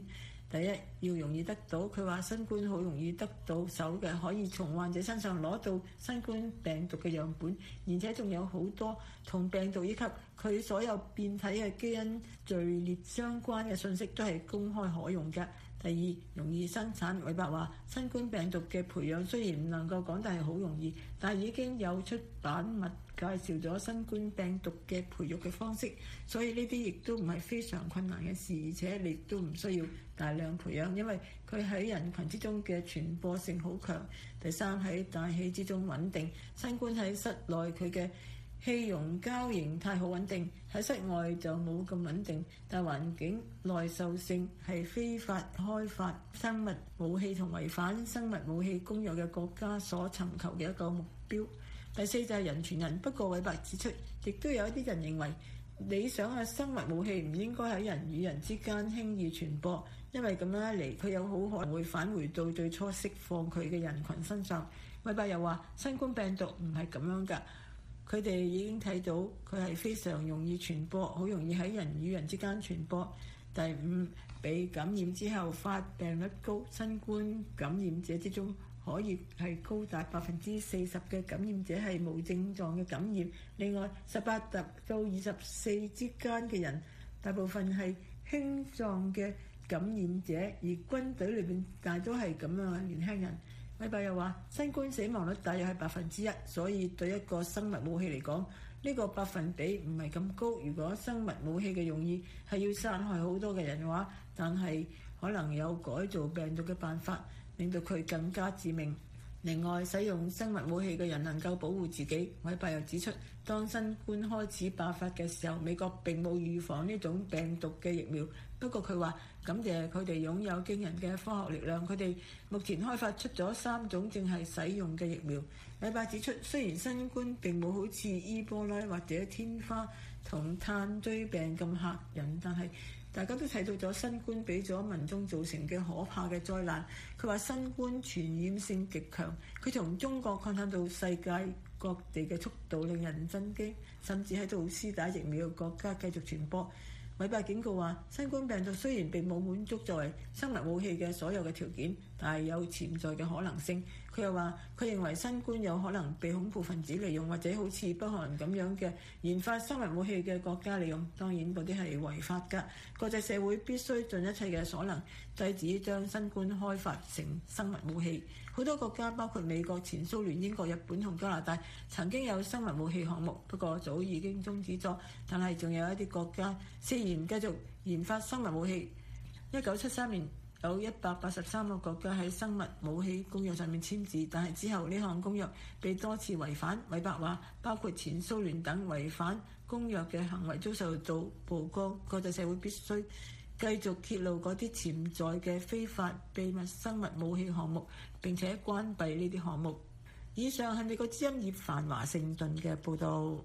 第一，要容易得到，佢話新冠好容易得到手嘅，可以從患者身上攞到新冠病毒嘅樣本，而且仲有好多同病毒以及佢所有變體嘅基因序列相關嘅信息都係公開可用嘅。第二，容易生產。韋伯話，新冠病毒嘅培養雖然唔能夠講，但係好容易，但係已經有出版物介紹咗新冠病毒嘅培育嘅方式，所以呢啲亦都唔係非常困難嘅事，而且你都唔需要大量培養，因為佢喺人群之中嘅傳播性好強。第三，喺大氣之中穩定。新冠喺室內佢嘅氣溶膠形態好穩定，喺室外就冇咁穩定，但環境耐受性係非法開發生物武器同違反生物武器公約嘅國家所尋求嘅一個目標。第四就係人傳人，不過韋伯指出，亦都有一啲人認為理想嘅生物武器唔應該喺人與人之間輕易傳播，因為咁樣一嚟，佢有好可能會返回到最初釋放佢嘅人群身上。韋伯又話，新冠病毒唔係咁樣㗎。佢哋已經睇到佢係非常容易傳播，好容易喺人與人之間傳播。第五，被感染之後發病率高，新冠感染者之中可以係高達百分之四十嘅感染者係無症狀嘅感染。另外，十八到二十四之間嘅人，大部分係輕狀嘅感染者，而軍隊裏邊大都係咁樣嘅年輕人。韋伯又話，新冠死亡率大約係百分之一，所以對一個生物武器嚟講，呢個百分比唔係咁高。如果生物武器嘅用意係要殺害好多嘅人嘅話，但係可能有改造病毒嘅辦法，令到佢更加致命。另外，使用生物武器嘅人能夠保護自己。韋伯又指出，當新冠開始爆發嘅時候，美國並冇預防呢種病毒嘅疫苗。不過佢話感謝佢哋擁有驚人嘅科學力量，佢哋目前開發出咗三種正係使用嘅疫苗。韋伯指出，雖然新冠並冇好似伊波拉或者天花同炭疽病咁嚇人，但係大家都睇到咗新冠俾咗民眾造成嘅可怕嘅災難。佢話新冠傳染性極強，佢從中國擴散到世界各地嘅速度令人震驚，甚至喺度施打疫苗嘅國家繼續傳播。韋伯警告話，新冠病毒雖然並冇滿足作為生物武器嘅所有嘅條件，但係有潛在嘅可能性。佢又話，佢認為新冠有可能被恐怖分子利用，或者好似北韓咁樣嘅研發生物武器嘅國家利用。當然嗰啲係違法㗎。國際社會必須盡一切嘅所能制止將新冠開發成生物武器。好多國家包括美國、前蘇聯、英國、日本同加拿大曾經有生物武器項目，不過早已經終止咗。但係仲有一啲國家涉嫌繼續研發生物武器。一九七三年有一百八十三個國家喺生物武器公約上面簽字，但係之後呢項公約被多次違反。韋伯話，包括前蘇聯等違反公約嘅行為遭受到曝光，國際社會必須繼續揭露嗰啲潛在嘅非法秘密生物武器項目，並且關閉呢啲項目。以上係美國之音葉繁華盛頓嘅報導。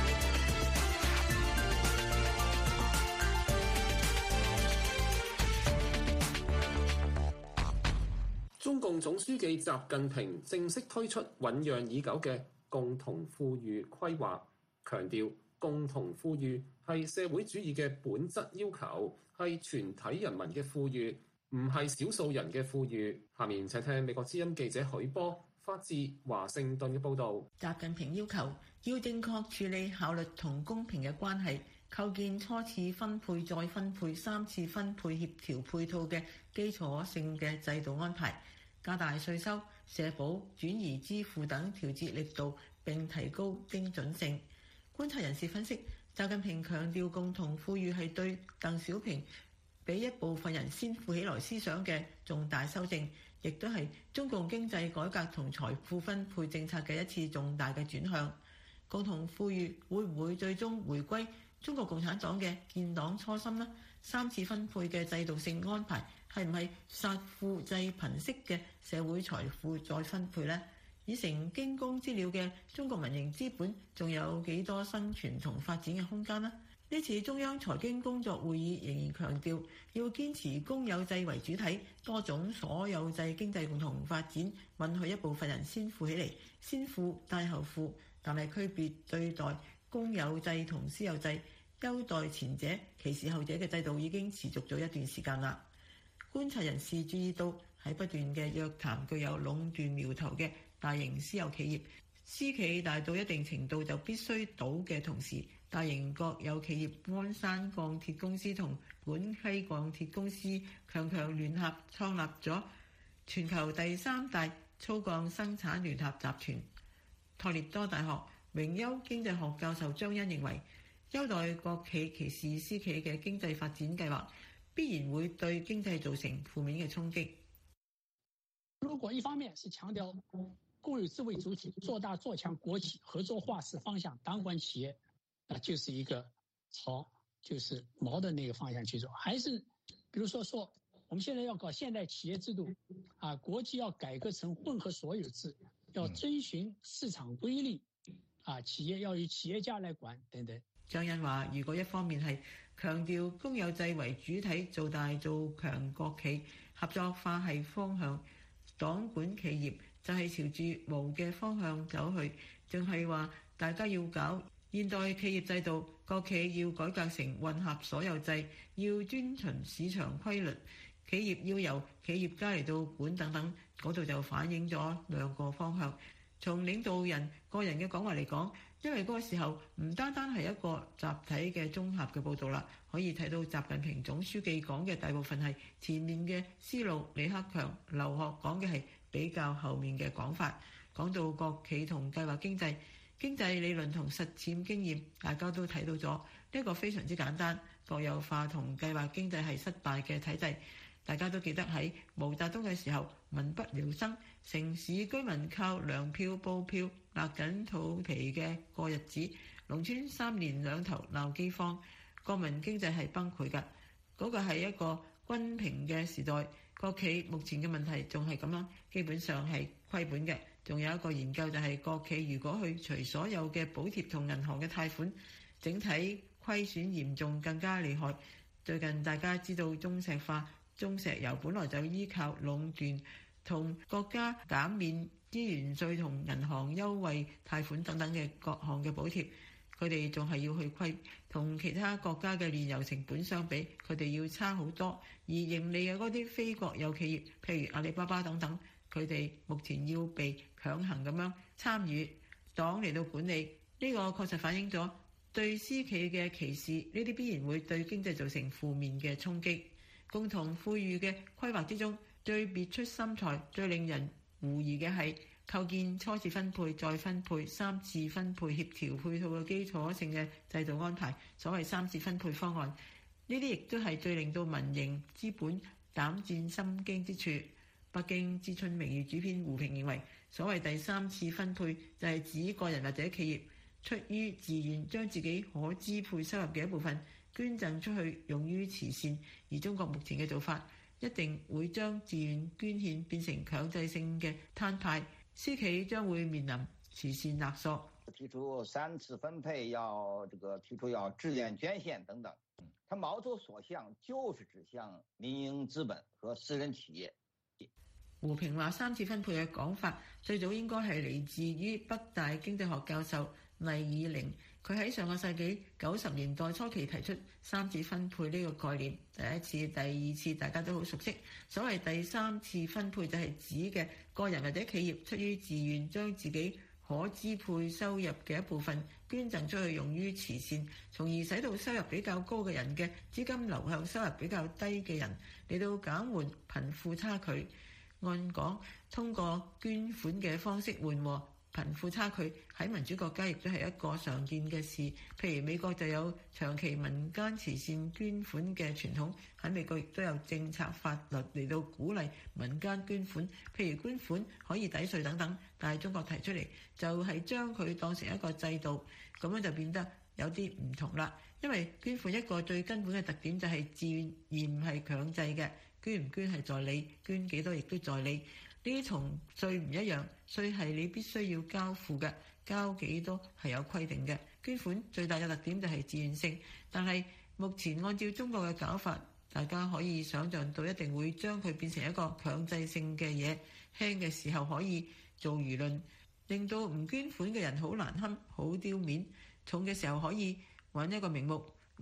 中共總書記習近平正式推出醞釀已久嘅共同富裕規劃，強調共同富裕係社會主義嘅本質要求，係全體人民嘅富裕，唔係少數人嘅富裕。下面請聽美國之音記者許波發自華盛頓嘅報導。 習近平要求要正確處理效率同公平嘅關係，構建初次分配再分配、三次分配協調配套嘅基礎性嘅制度安排，加大稅收、社保、轉移支付等調節力度，並提高精準性。觀察人士分析，習近平強調共同富裕係對鄧小平俾一部分人先富起來思想嘅重大修正，亦都係中共經濟改革同財富分配政策嘅一次重大嘅轉向。共同富裕會唔會最終回歸中國共產黨嘅建黨初心呢？三次分配嘅制度性安排係唔係殺富濟貧式嘅社會財富再分配呢？已成驚弓之鳥嘅中國民營資本仲有幾多生存同發展嘅空間呢？呢次中央財經工作會議仍然強調要堅持公有制為主體，多種所有制經濟共同發展，允許一部分人先富起嚟，先富帶後富，但係區別對待公有制同私有制，優待前者歧視後者嘅制度已經持續咗一段時間啦。 觀察人士注意到喺不斷嘅約談具有壟斷苗頭嘅大型私有企業，私企大到一定程度就必須倒嘅同時，大型國有企業鞍山鋼鐵公司同莞溪鋼鐵公司強強聯合創立咗全球第三大粗鋼生產聯合集團。托列多大學榮休經濟學教授張欣認為，優待國企歧視私企嘅經濟發展計劃必然會對經濟造成負面嘅衝擊。 如果一方面是強調公有制為主體，做大做強國企合作化式方向，單管企業，那就是一個朝就是毛的那個方向去做。還是比如說說我們現在要搞現代企業制度啊，國企要改革成混合所有制，要遵循市場規律啊，企業要由企業家來管等等。 張欣話，如果一方面係強調公有制為主體，做大做強國企，合作化係方向，黨管企業就係朝住無嘅方向走去，仲係話大家要搞現代企業制度，國企要改革成混合所有制，要遵循市場規律，企業要由企業家嚟到管等等，嗰度就反映咗兩個方向。從領導人個人嘅講話嚟講，因為嗰個時候唔單單係一個集體嘅綜合嘅報導啦，可以睇到習近平總書記講嘅大部分係前面嘅思路，李克強、劉鶴講嘅係比較後面嘅講法。講到國企同計劃經濟，經濟理論同實踐經驗，大家都睇到咗呢個非常之簡單。國有化同計劃經濟係失敗嘅體制。大家都記得喺毛澤東嘅時候，民不聊生，城市居民靠糧票報票勒緊肚皮嘅過日子，農村三年兩頭鬧饑荒，國民經濟係崩潰㗎。嗰個係一個均平嘅時代，國企目前嘅問題仲係咁樣，基本上係虧本嘅。仲有一個研究就係國企如果去除所有嘅補貼同銀行嘅貸款，整體虧損嚴重更加厲害。最近大家知道中石化、中石油本來就依靠壟斷同國家減免資源稅同銀行優惠貸款等等嘅各項嘅補貼，佢哋仲係要去虧，同其他國家嘅煉油成本相比，佢哋要差好多。而盈利嘅嗰啲非國有企業，譬如阿里巴巴等等，佢哋目前要被強行咁樣參與黨嚟到管理，呢個確實反映咗對私企嘅歧視，呢啲必然會對經濟造成負面嘅衝擊。共同富裕嘅規劃之中，最別出心裁、最令人狐疑嘅係構建初次分配、再分配、三次分配協調配套嘅基礎性嘅制度安排，所謂三次分配方案。呢啲亦都係最令到民營資本膽戰心驚之處。北京知春名譽主編胡平認為，所謂第三次分配就係指個人或者企業出於自願將自己可支配收入嘅一部分捐贈出去用於慈善，而中國目前嘅做法一定會將自願捐獻變成強制性嘅攤派，私企將會面臨慈善勒索。 提出三次分配，要這個提出要自願捐獻等等，它矛頭所向就是指向民營資本和私人企業。 胡平話三次分配嘅講法最早應該係嚟自於北大經濟學教授厲以寧，佢喺上個世紀九十年代初期提出三次分配呢個概念。第一次、第二次大家都好熟悉。所謂第三次分配就係指嘅個人或者企業出於自願將自己可支配收入嘅一部分捐贈出去用於慈善，從而使到收入比較高嘅人嘅資金流向收入比較低嘅人，嚟到減緩貧富差距。按講，通過捐款嘅方式緩和貧富差距，喺民主國家亦都係一個常見嘅事。譬如美國就有長期民間慈善捐款嘅傳統，喺美國亦都有政策法律嚟到鼓勵民間捐款，譬如捐款可以抵稅等等。但係中國提出嚟就係將佢當成一個制度，咁樣就變得有啲唔同啦。因為捐款一個最根本嘅特點就係自願而唔係強制嘅，捐唔捐係在你，捐幾多亦都在你。呢啲同稅唔一樣，稅係你必須要交付嘅，交幾多係有規定嘅。捐款最大嘅特點就係自願性，但係目前按照中國嘅搞法，大家可以想像到一定會將佢變成一個強制性嘅嘢，輕嘅時候可以做輿論，令到唔捐款嘅人好難堪、好丟面；重嘅時候可以揾一個名目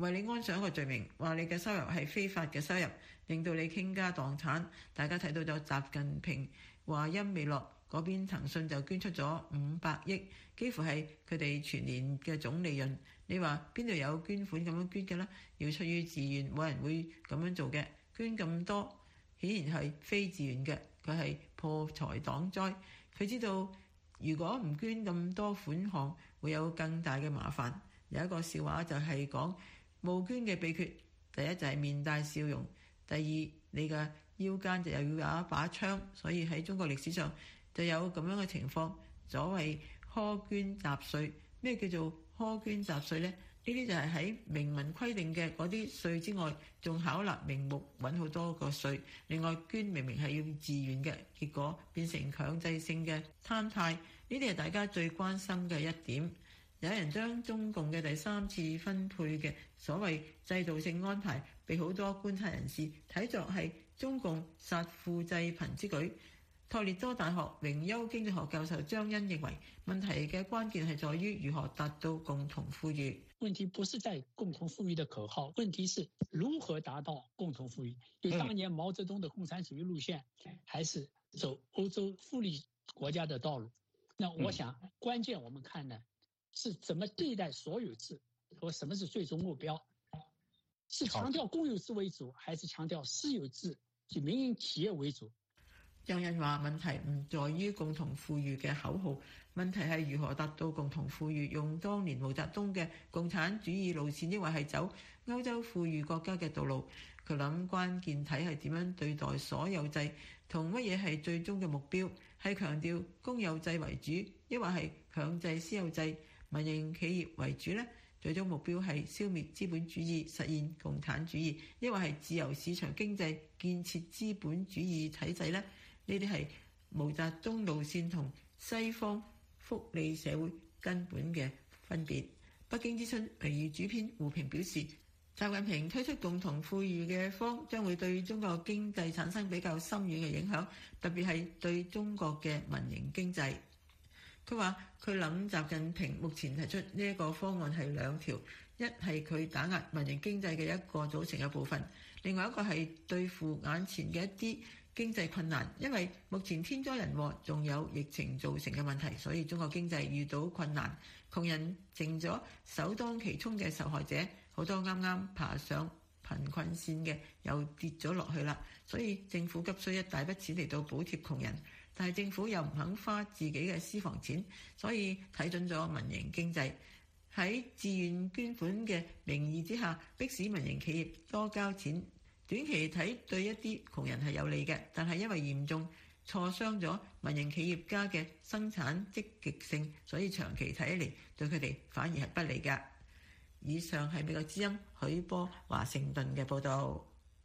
為你安上一個罪名，話你嘅收入係非法嘅收入，令到你傾家蕩產。大家睇到咗習近平話音未落，嗰邊騰訊就捐出咗五百億，幾乎係佢哋全年嘅總利潤。你話邊度有捐款咁樣捐嘅呢？要出於自願，冇人會咁樣做嘅。捐咁多顯然係非自願嘅，佢係破財擋災。佢知道如果唔捐咁多款項，會有更大嘅麻煩。有一個笑話就係講募捐嘅秘訣，第一就係面帶笑容，第二你嘅腰間就又要有一把槍，所以喺中國歷史上就有咁樣嘅情況。所謂苛捐雜稅，咩叫做苛捐雜稅呢？呢啲就係喺明文規定嘅嗰啲稅之外，仲巧立名目揾好多個稅。另外捐明明係要自願嘅，結果變成強制性嘅攤派。呢啲係大家最關心嘅一點。有人將中共嘅第三次分配嘅所謂制度性安排，被好多觀察人士睇作係中共殺富濟貧之舉。托列多大學榮休經濟學教授張欣認為，問題嘅關鍵係在於如何達到共同富裕。 問題不是在共同富裕的口號，問題是如何達到共同富裕。就當年毛澤東的共產主義路線，還是走歐洲富裕國家的道路。那我想關鍵我們看呢，是怎麼對待所有制和什麼是最終目標，是強調公有制為主，還是強調私有制及民營企業為主？ 張欣話：問題唔在於共同富裕嘅口號，問題係如何達到共同富裕。用當年毛澤東嘅共產主義路線，抑或係走歐洲富裕國家嘅道路？佢諗關鍵睇係點樣對待所有制，同乜嘢係最終嘅目標？係強調公有制為主，抑或係強制私有制、民營企業為主呢？最終目標係消滅資本主義，實現共產主義，抑或係自由市場經濟，建設資本主義體制呢？呢啲係毛澤東路線同西方福利社會根本嘅分別。北京之春榮譽主編胡平表示，習近平推出共同富裕嘅方，將會對中國經濟產生比較深遠嘅影響，特別係對中國嘅民營經濟。佢話佢諗習近平目前提出呢一個方案係兩條，一係佢打壓民營經濟嘅一個組成嘅部分，另外一個係對付眼前嘅一啲經濟困難。因為目前天災人禍仲有疫情造成嘅問題，所以中國經濟遇到困難，窮人成咗首當其衝嘅受害者，好多啱啱爬上貧困線嘅又跌咗落去啦。所以政府急需一大筆錢嚟到補貼窮人，但係政府又唔肯花自己嘅私房錢，所以睇準咗民營經濟，喺自願捐款嘅名義之下，迫使民營企業多交錢。短期睇對一啲窮人係有利嘅，但係因為嚴重挫傷咗民營企業家嘅生產積極性，所以長期睇起嚟對佢哋反而係不利㗎。以上係美國之音許波華盛頓嘅報導。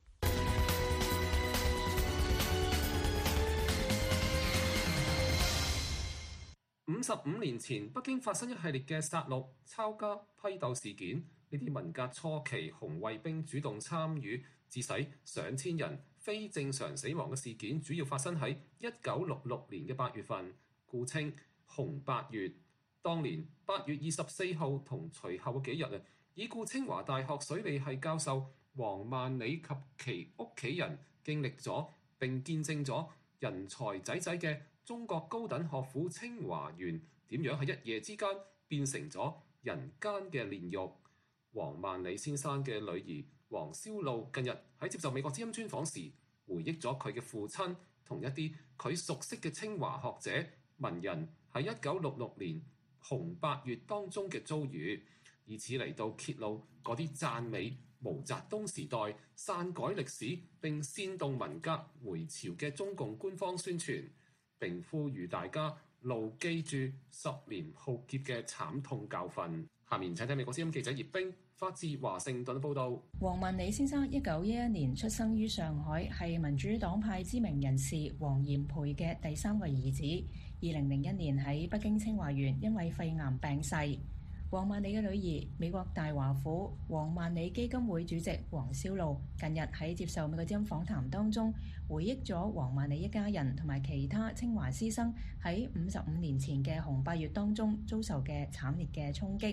五十五年前，北京發生一系列嘅殺戮、抄家、批鬥事件。呢啲文革初期紅衛兵主動參與，致使上千人非正常死亡嘅事件，主要發生喺一九六六年嘅八月份，故稱紅八月。當年八月二十四號同隨後嘅幾日啊，已故清華大學水利系教授黃萬里及其屋企人經歷咗並見證咗人才濟濟嘅中國高等學府清華園點樣喺一夜之間變成咗人間嘅煉獄。黃萬里先生嘅女兒黃蕭露近日喺接受美國之音專訪時，回憶咗佢嘅父親同一啲佢熟悉嘅清華學者文人喺一九六六年紅八月當中嘅遭遇，以此嚟到揭露嗰啲讚美毛澤東時代篡改歷史並煽動文革回潮嘅中共官方宣傳，並呼籲大家牢記住十年浩劫嘅慘痛教訓。下面請睇美國之音記者葉冰發自華盛頓報導。 黃萬里先生一九一一年出生於上海，係民主黨派知名人士黃炎培嘅第三個兒子。二零零一年喺北京清華園因為肺癌病逝。黃萬里嘅女兒美國大華府黃萬里基金會主席黃蕭露近日喺接受美國之音訪談當中，回憶咗黃萬里一家人同埋其他清華師生喺五十五年前嘅紅八月當中遭受嘅慘烈嘅衝擊。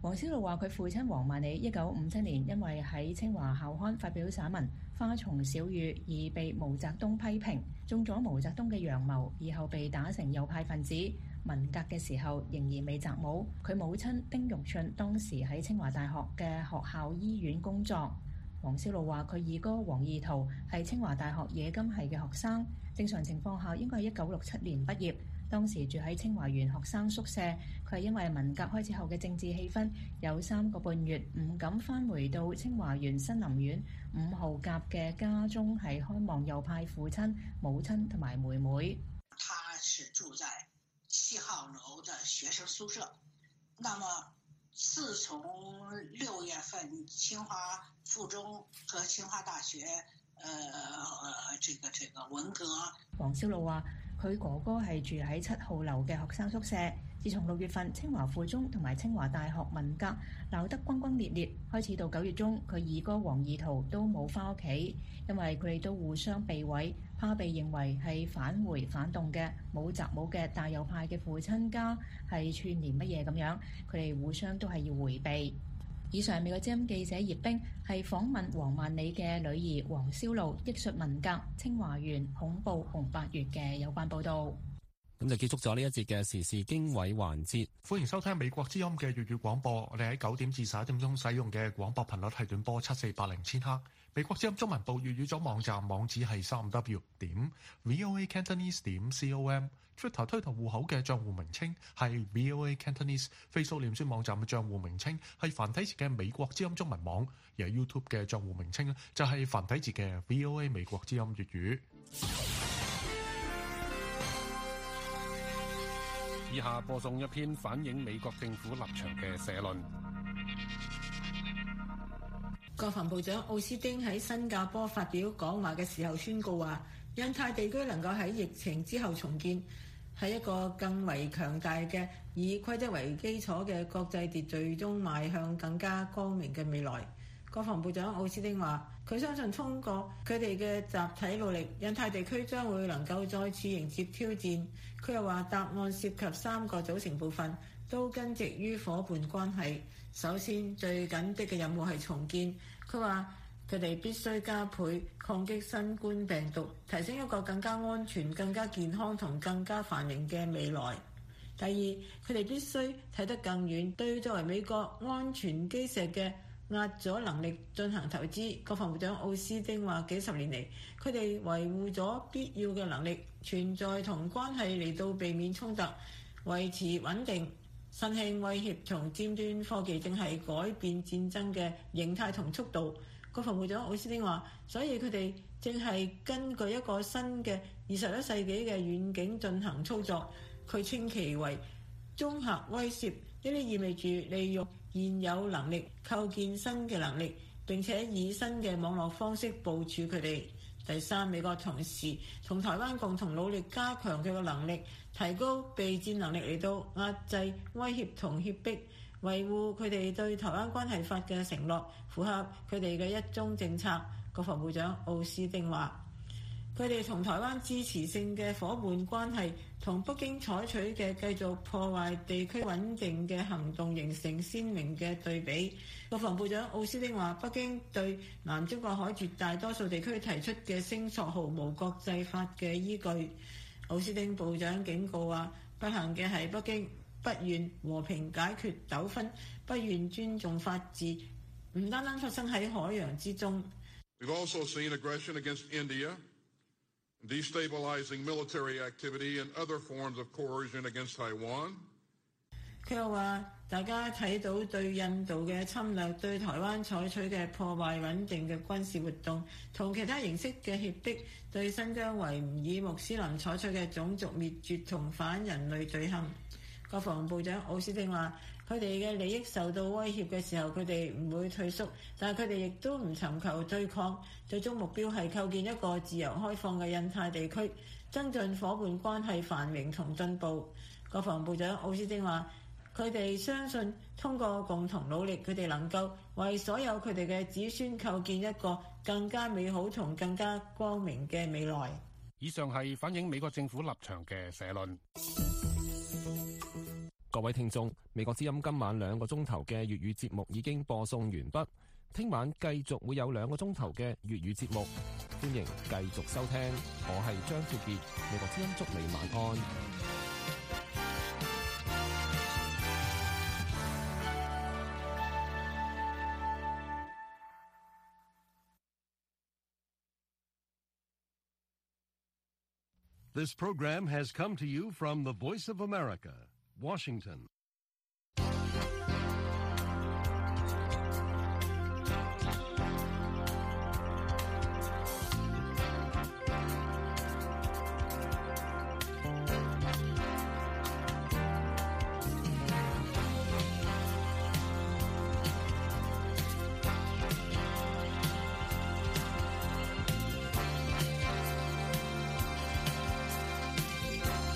黃小璐話：佢父親黃萬里一九五七年因為喺清華校刊發表散文《花叢小雨》而被毛澤東批評，中咗毛澤東嘅陽謀，以後被打成右派分子。文革嘅時候仍然未擇母。佢母親丁玉俊當時喺清華大學嘅學校醫院工作。黃小璐話：佢二哥黃義圖係清華大學冶金系嘅學生，正常情況下應該係一九六七年畢業。當時住喺清華園學生宿舍，佢係因為文革開始後嘅政治氣氛，有三個半月唔敢返回到清華園新林苑五號甲嘅家中，係看望右派父親、母親同埋妹妹。 他是住在七號樓的學生宿舍。那麼自從六月份清華附中和清華大學，呃呃，這個這個文革。 黃小璐話：佢哥哥係住喺七號樓嘅學生宿舍。自從六月份清華附中同埋清華大學文革鬧得轟轟烈烈，開始到九月中，佢二哥黃義圖都冇返屋企，因為佢哋都互相避諱，怕被認為係返回反動嘅冇擇母嘅大右派嘅父親家係串連乜嘢咁樣，佢哋互相都係要迴避。以上美國之音記者葉冰係訪問黃萬里嘅女兒黃小璐，憶述文革、清華園恐怖紅八月嘅有關報導。 咁就結束咗呢一節嘅時事經緯環節。 歡迎收聽美國之音嘅粵語廣播。我哋喺九點至十一點鐘使用嘅廣播頻率係短波七四八零千赫。美國之音中文部粵語組網站網址係三 w 點 voa cantonese 點 com。Twitter 推特戶口嘅賬戶名稱係 voa cantonese。Facebook 臉書網站嘅賬戶名稱係繁體字嘅美國之音中文網。而 YouTube 嘅賬戶名稱就係繁體字嘅 voa 美國之音粵語。 以下播送一篇反映美國政府立場嘅社論。 國防部長奧斯汀喺新加坡發表講話嘅時候宣告話，印太地區能夠喺疫情之後重建，喺一個更為強大嘅以規則為基礎嘅國際秩序中邁向更加光明嘅未來。國防部長奧斯汀話，佢相信通過佢哋嘅集體努力，印太地區將會能夠再次迎接挑戰。佢又話，答案涉及三個組成部分，都根植於伙伴關係。首先，最緊迫嘅任務係重建。佢話佢哋必須加倍抗擊新冠病毒，提升一個更加安全、更加健康同更加繁榮嘅未來。第二，佢哋必須睇得更遠，對作為美國安全基石嘅壓阻能力進行投資。國防部長奧斯汀話，幾十年嚟，佢哋維護咗必要嘅能力存在同關係嚟到避免衝突，維持穩定。新興威脅從尖端科技正係改變戰爭嘅形態同速度。國防部長奧斯汀話，所以佢哋正係根據一個新嘅二十一世紀嘅遠景進行操作。佢稱其為綜合威懾，呢啲意味住利用現有能力構建新嘅能力，並且以新嘅網絡方式部署佢哋。第三，美國同時同台灣共同努力加強佢嘅能力，提高備戰能力嚟到壓制威脅同脅迫，維護佢哋對台灣關係法嘅承諾，符合佢哋嘅一中政策。國防部長奧斯汀話，佢哋同台灣支持性嘅伙伴關係同北京採取嘅繼續破壞地區穩定嘅行動形成鮮明嘅對比。國防部長奧斯汀話，北京對南中國海絕大多數地區提出嘅聲索毫無國際法嘅依據。奧斯汀部長警告話，不幸嘅係北京不願和平解決糾紛，不願尊重法治，唔單單發生喺海洋之中。 We've also seen aggression against India, destabilizing military activity and other forms of coercion against Taiwan. 佢又話，大家睇到對印度嘅侵略，對台灣採取嘅破壞穩定嘅軍事活動，同其他形式嘅脅迫，對新疆維吾爾穆斯林採取嘅種族滅絕同反人類罪行。國防部長奧斯汀話，佢哋嘅利益受到威脅嘅時候，佢哋唔會退縮，但係佢哋亦都唔尋求對抗，最終目標係構建一個自由開放嘅印太地區，增進伙伴關係繁榮同進步。國防部長奧斯汀話，佢哋相信通過共同努力，佢哋能夠為所有佢哋嘅子孫構建一個更加美好同更加光明嘅未來。 以上係反映美國政府立場嘅社論。 各位聽眾，美國之音今晚兩個鐘頭嘅粵語節目已經播送完畢，聽晚繼續會有兩個鐘頭嘅粵語節目，歡迎繼續收聽。我係張富傑，美國之音祝你晚安。 This program has come to you from the Voice of America, Washington.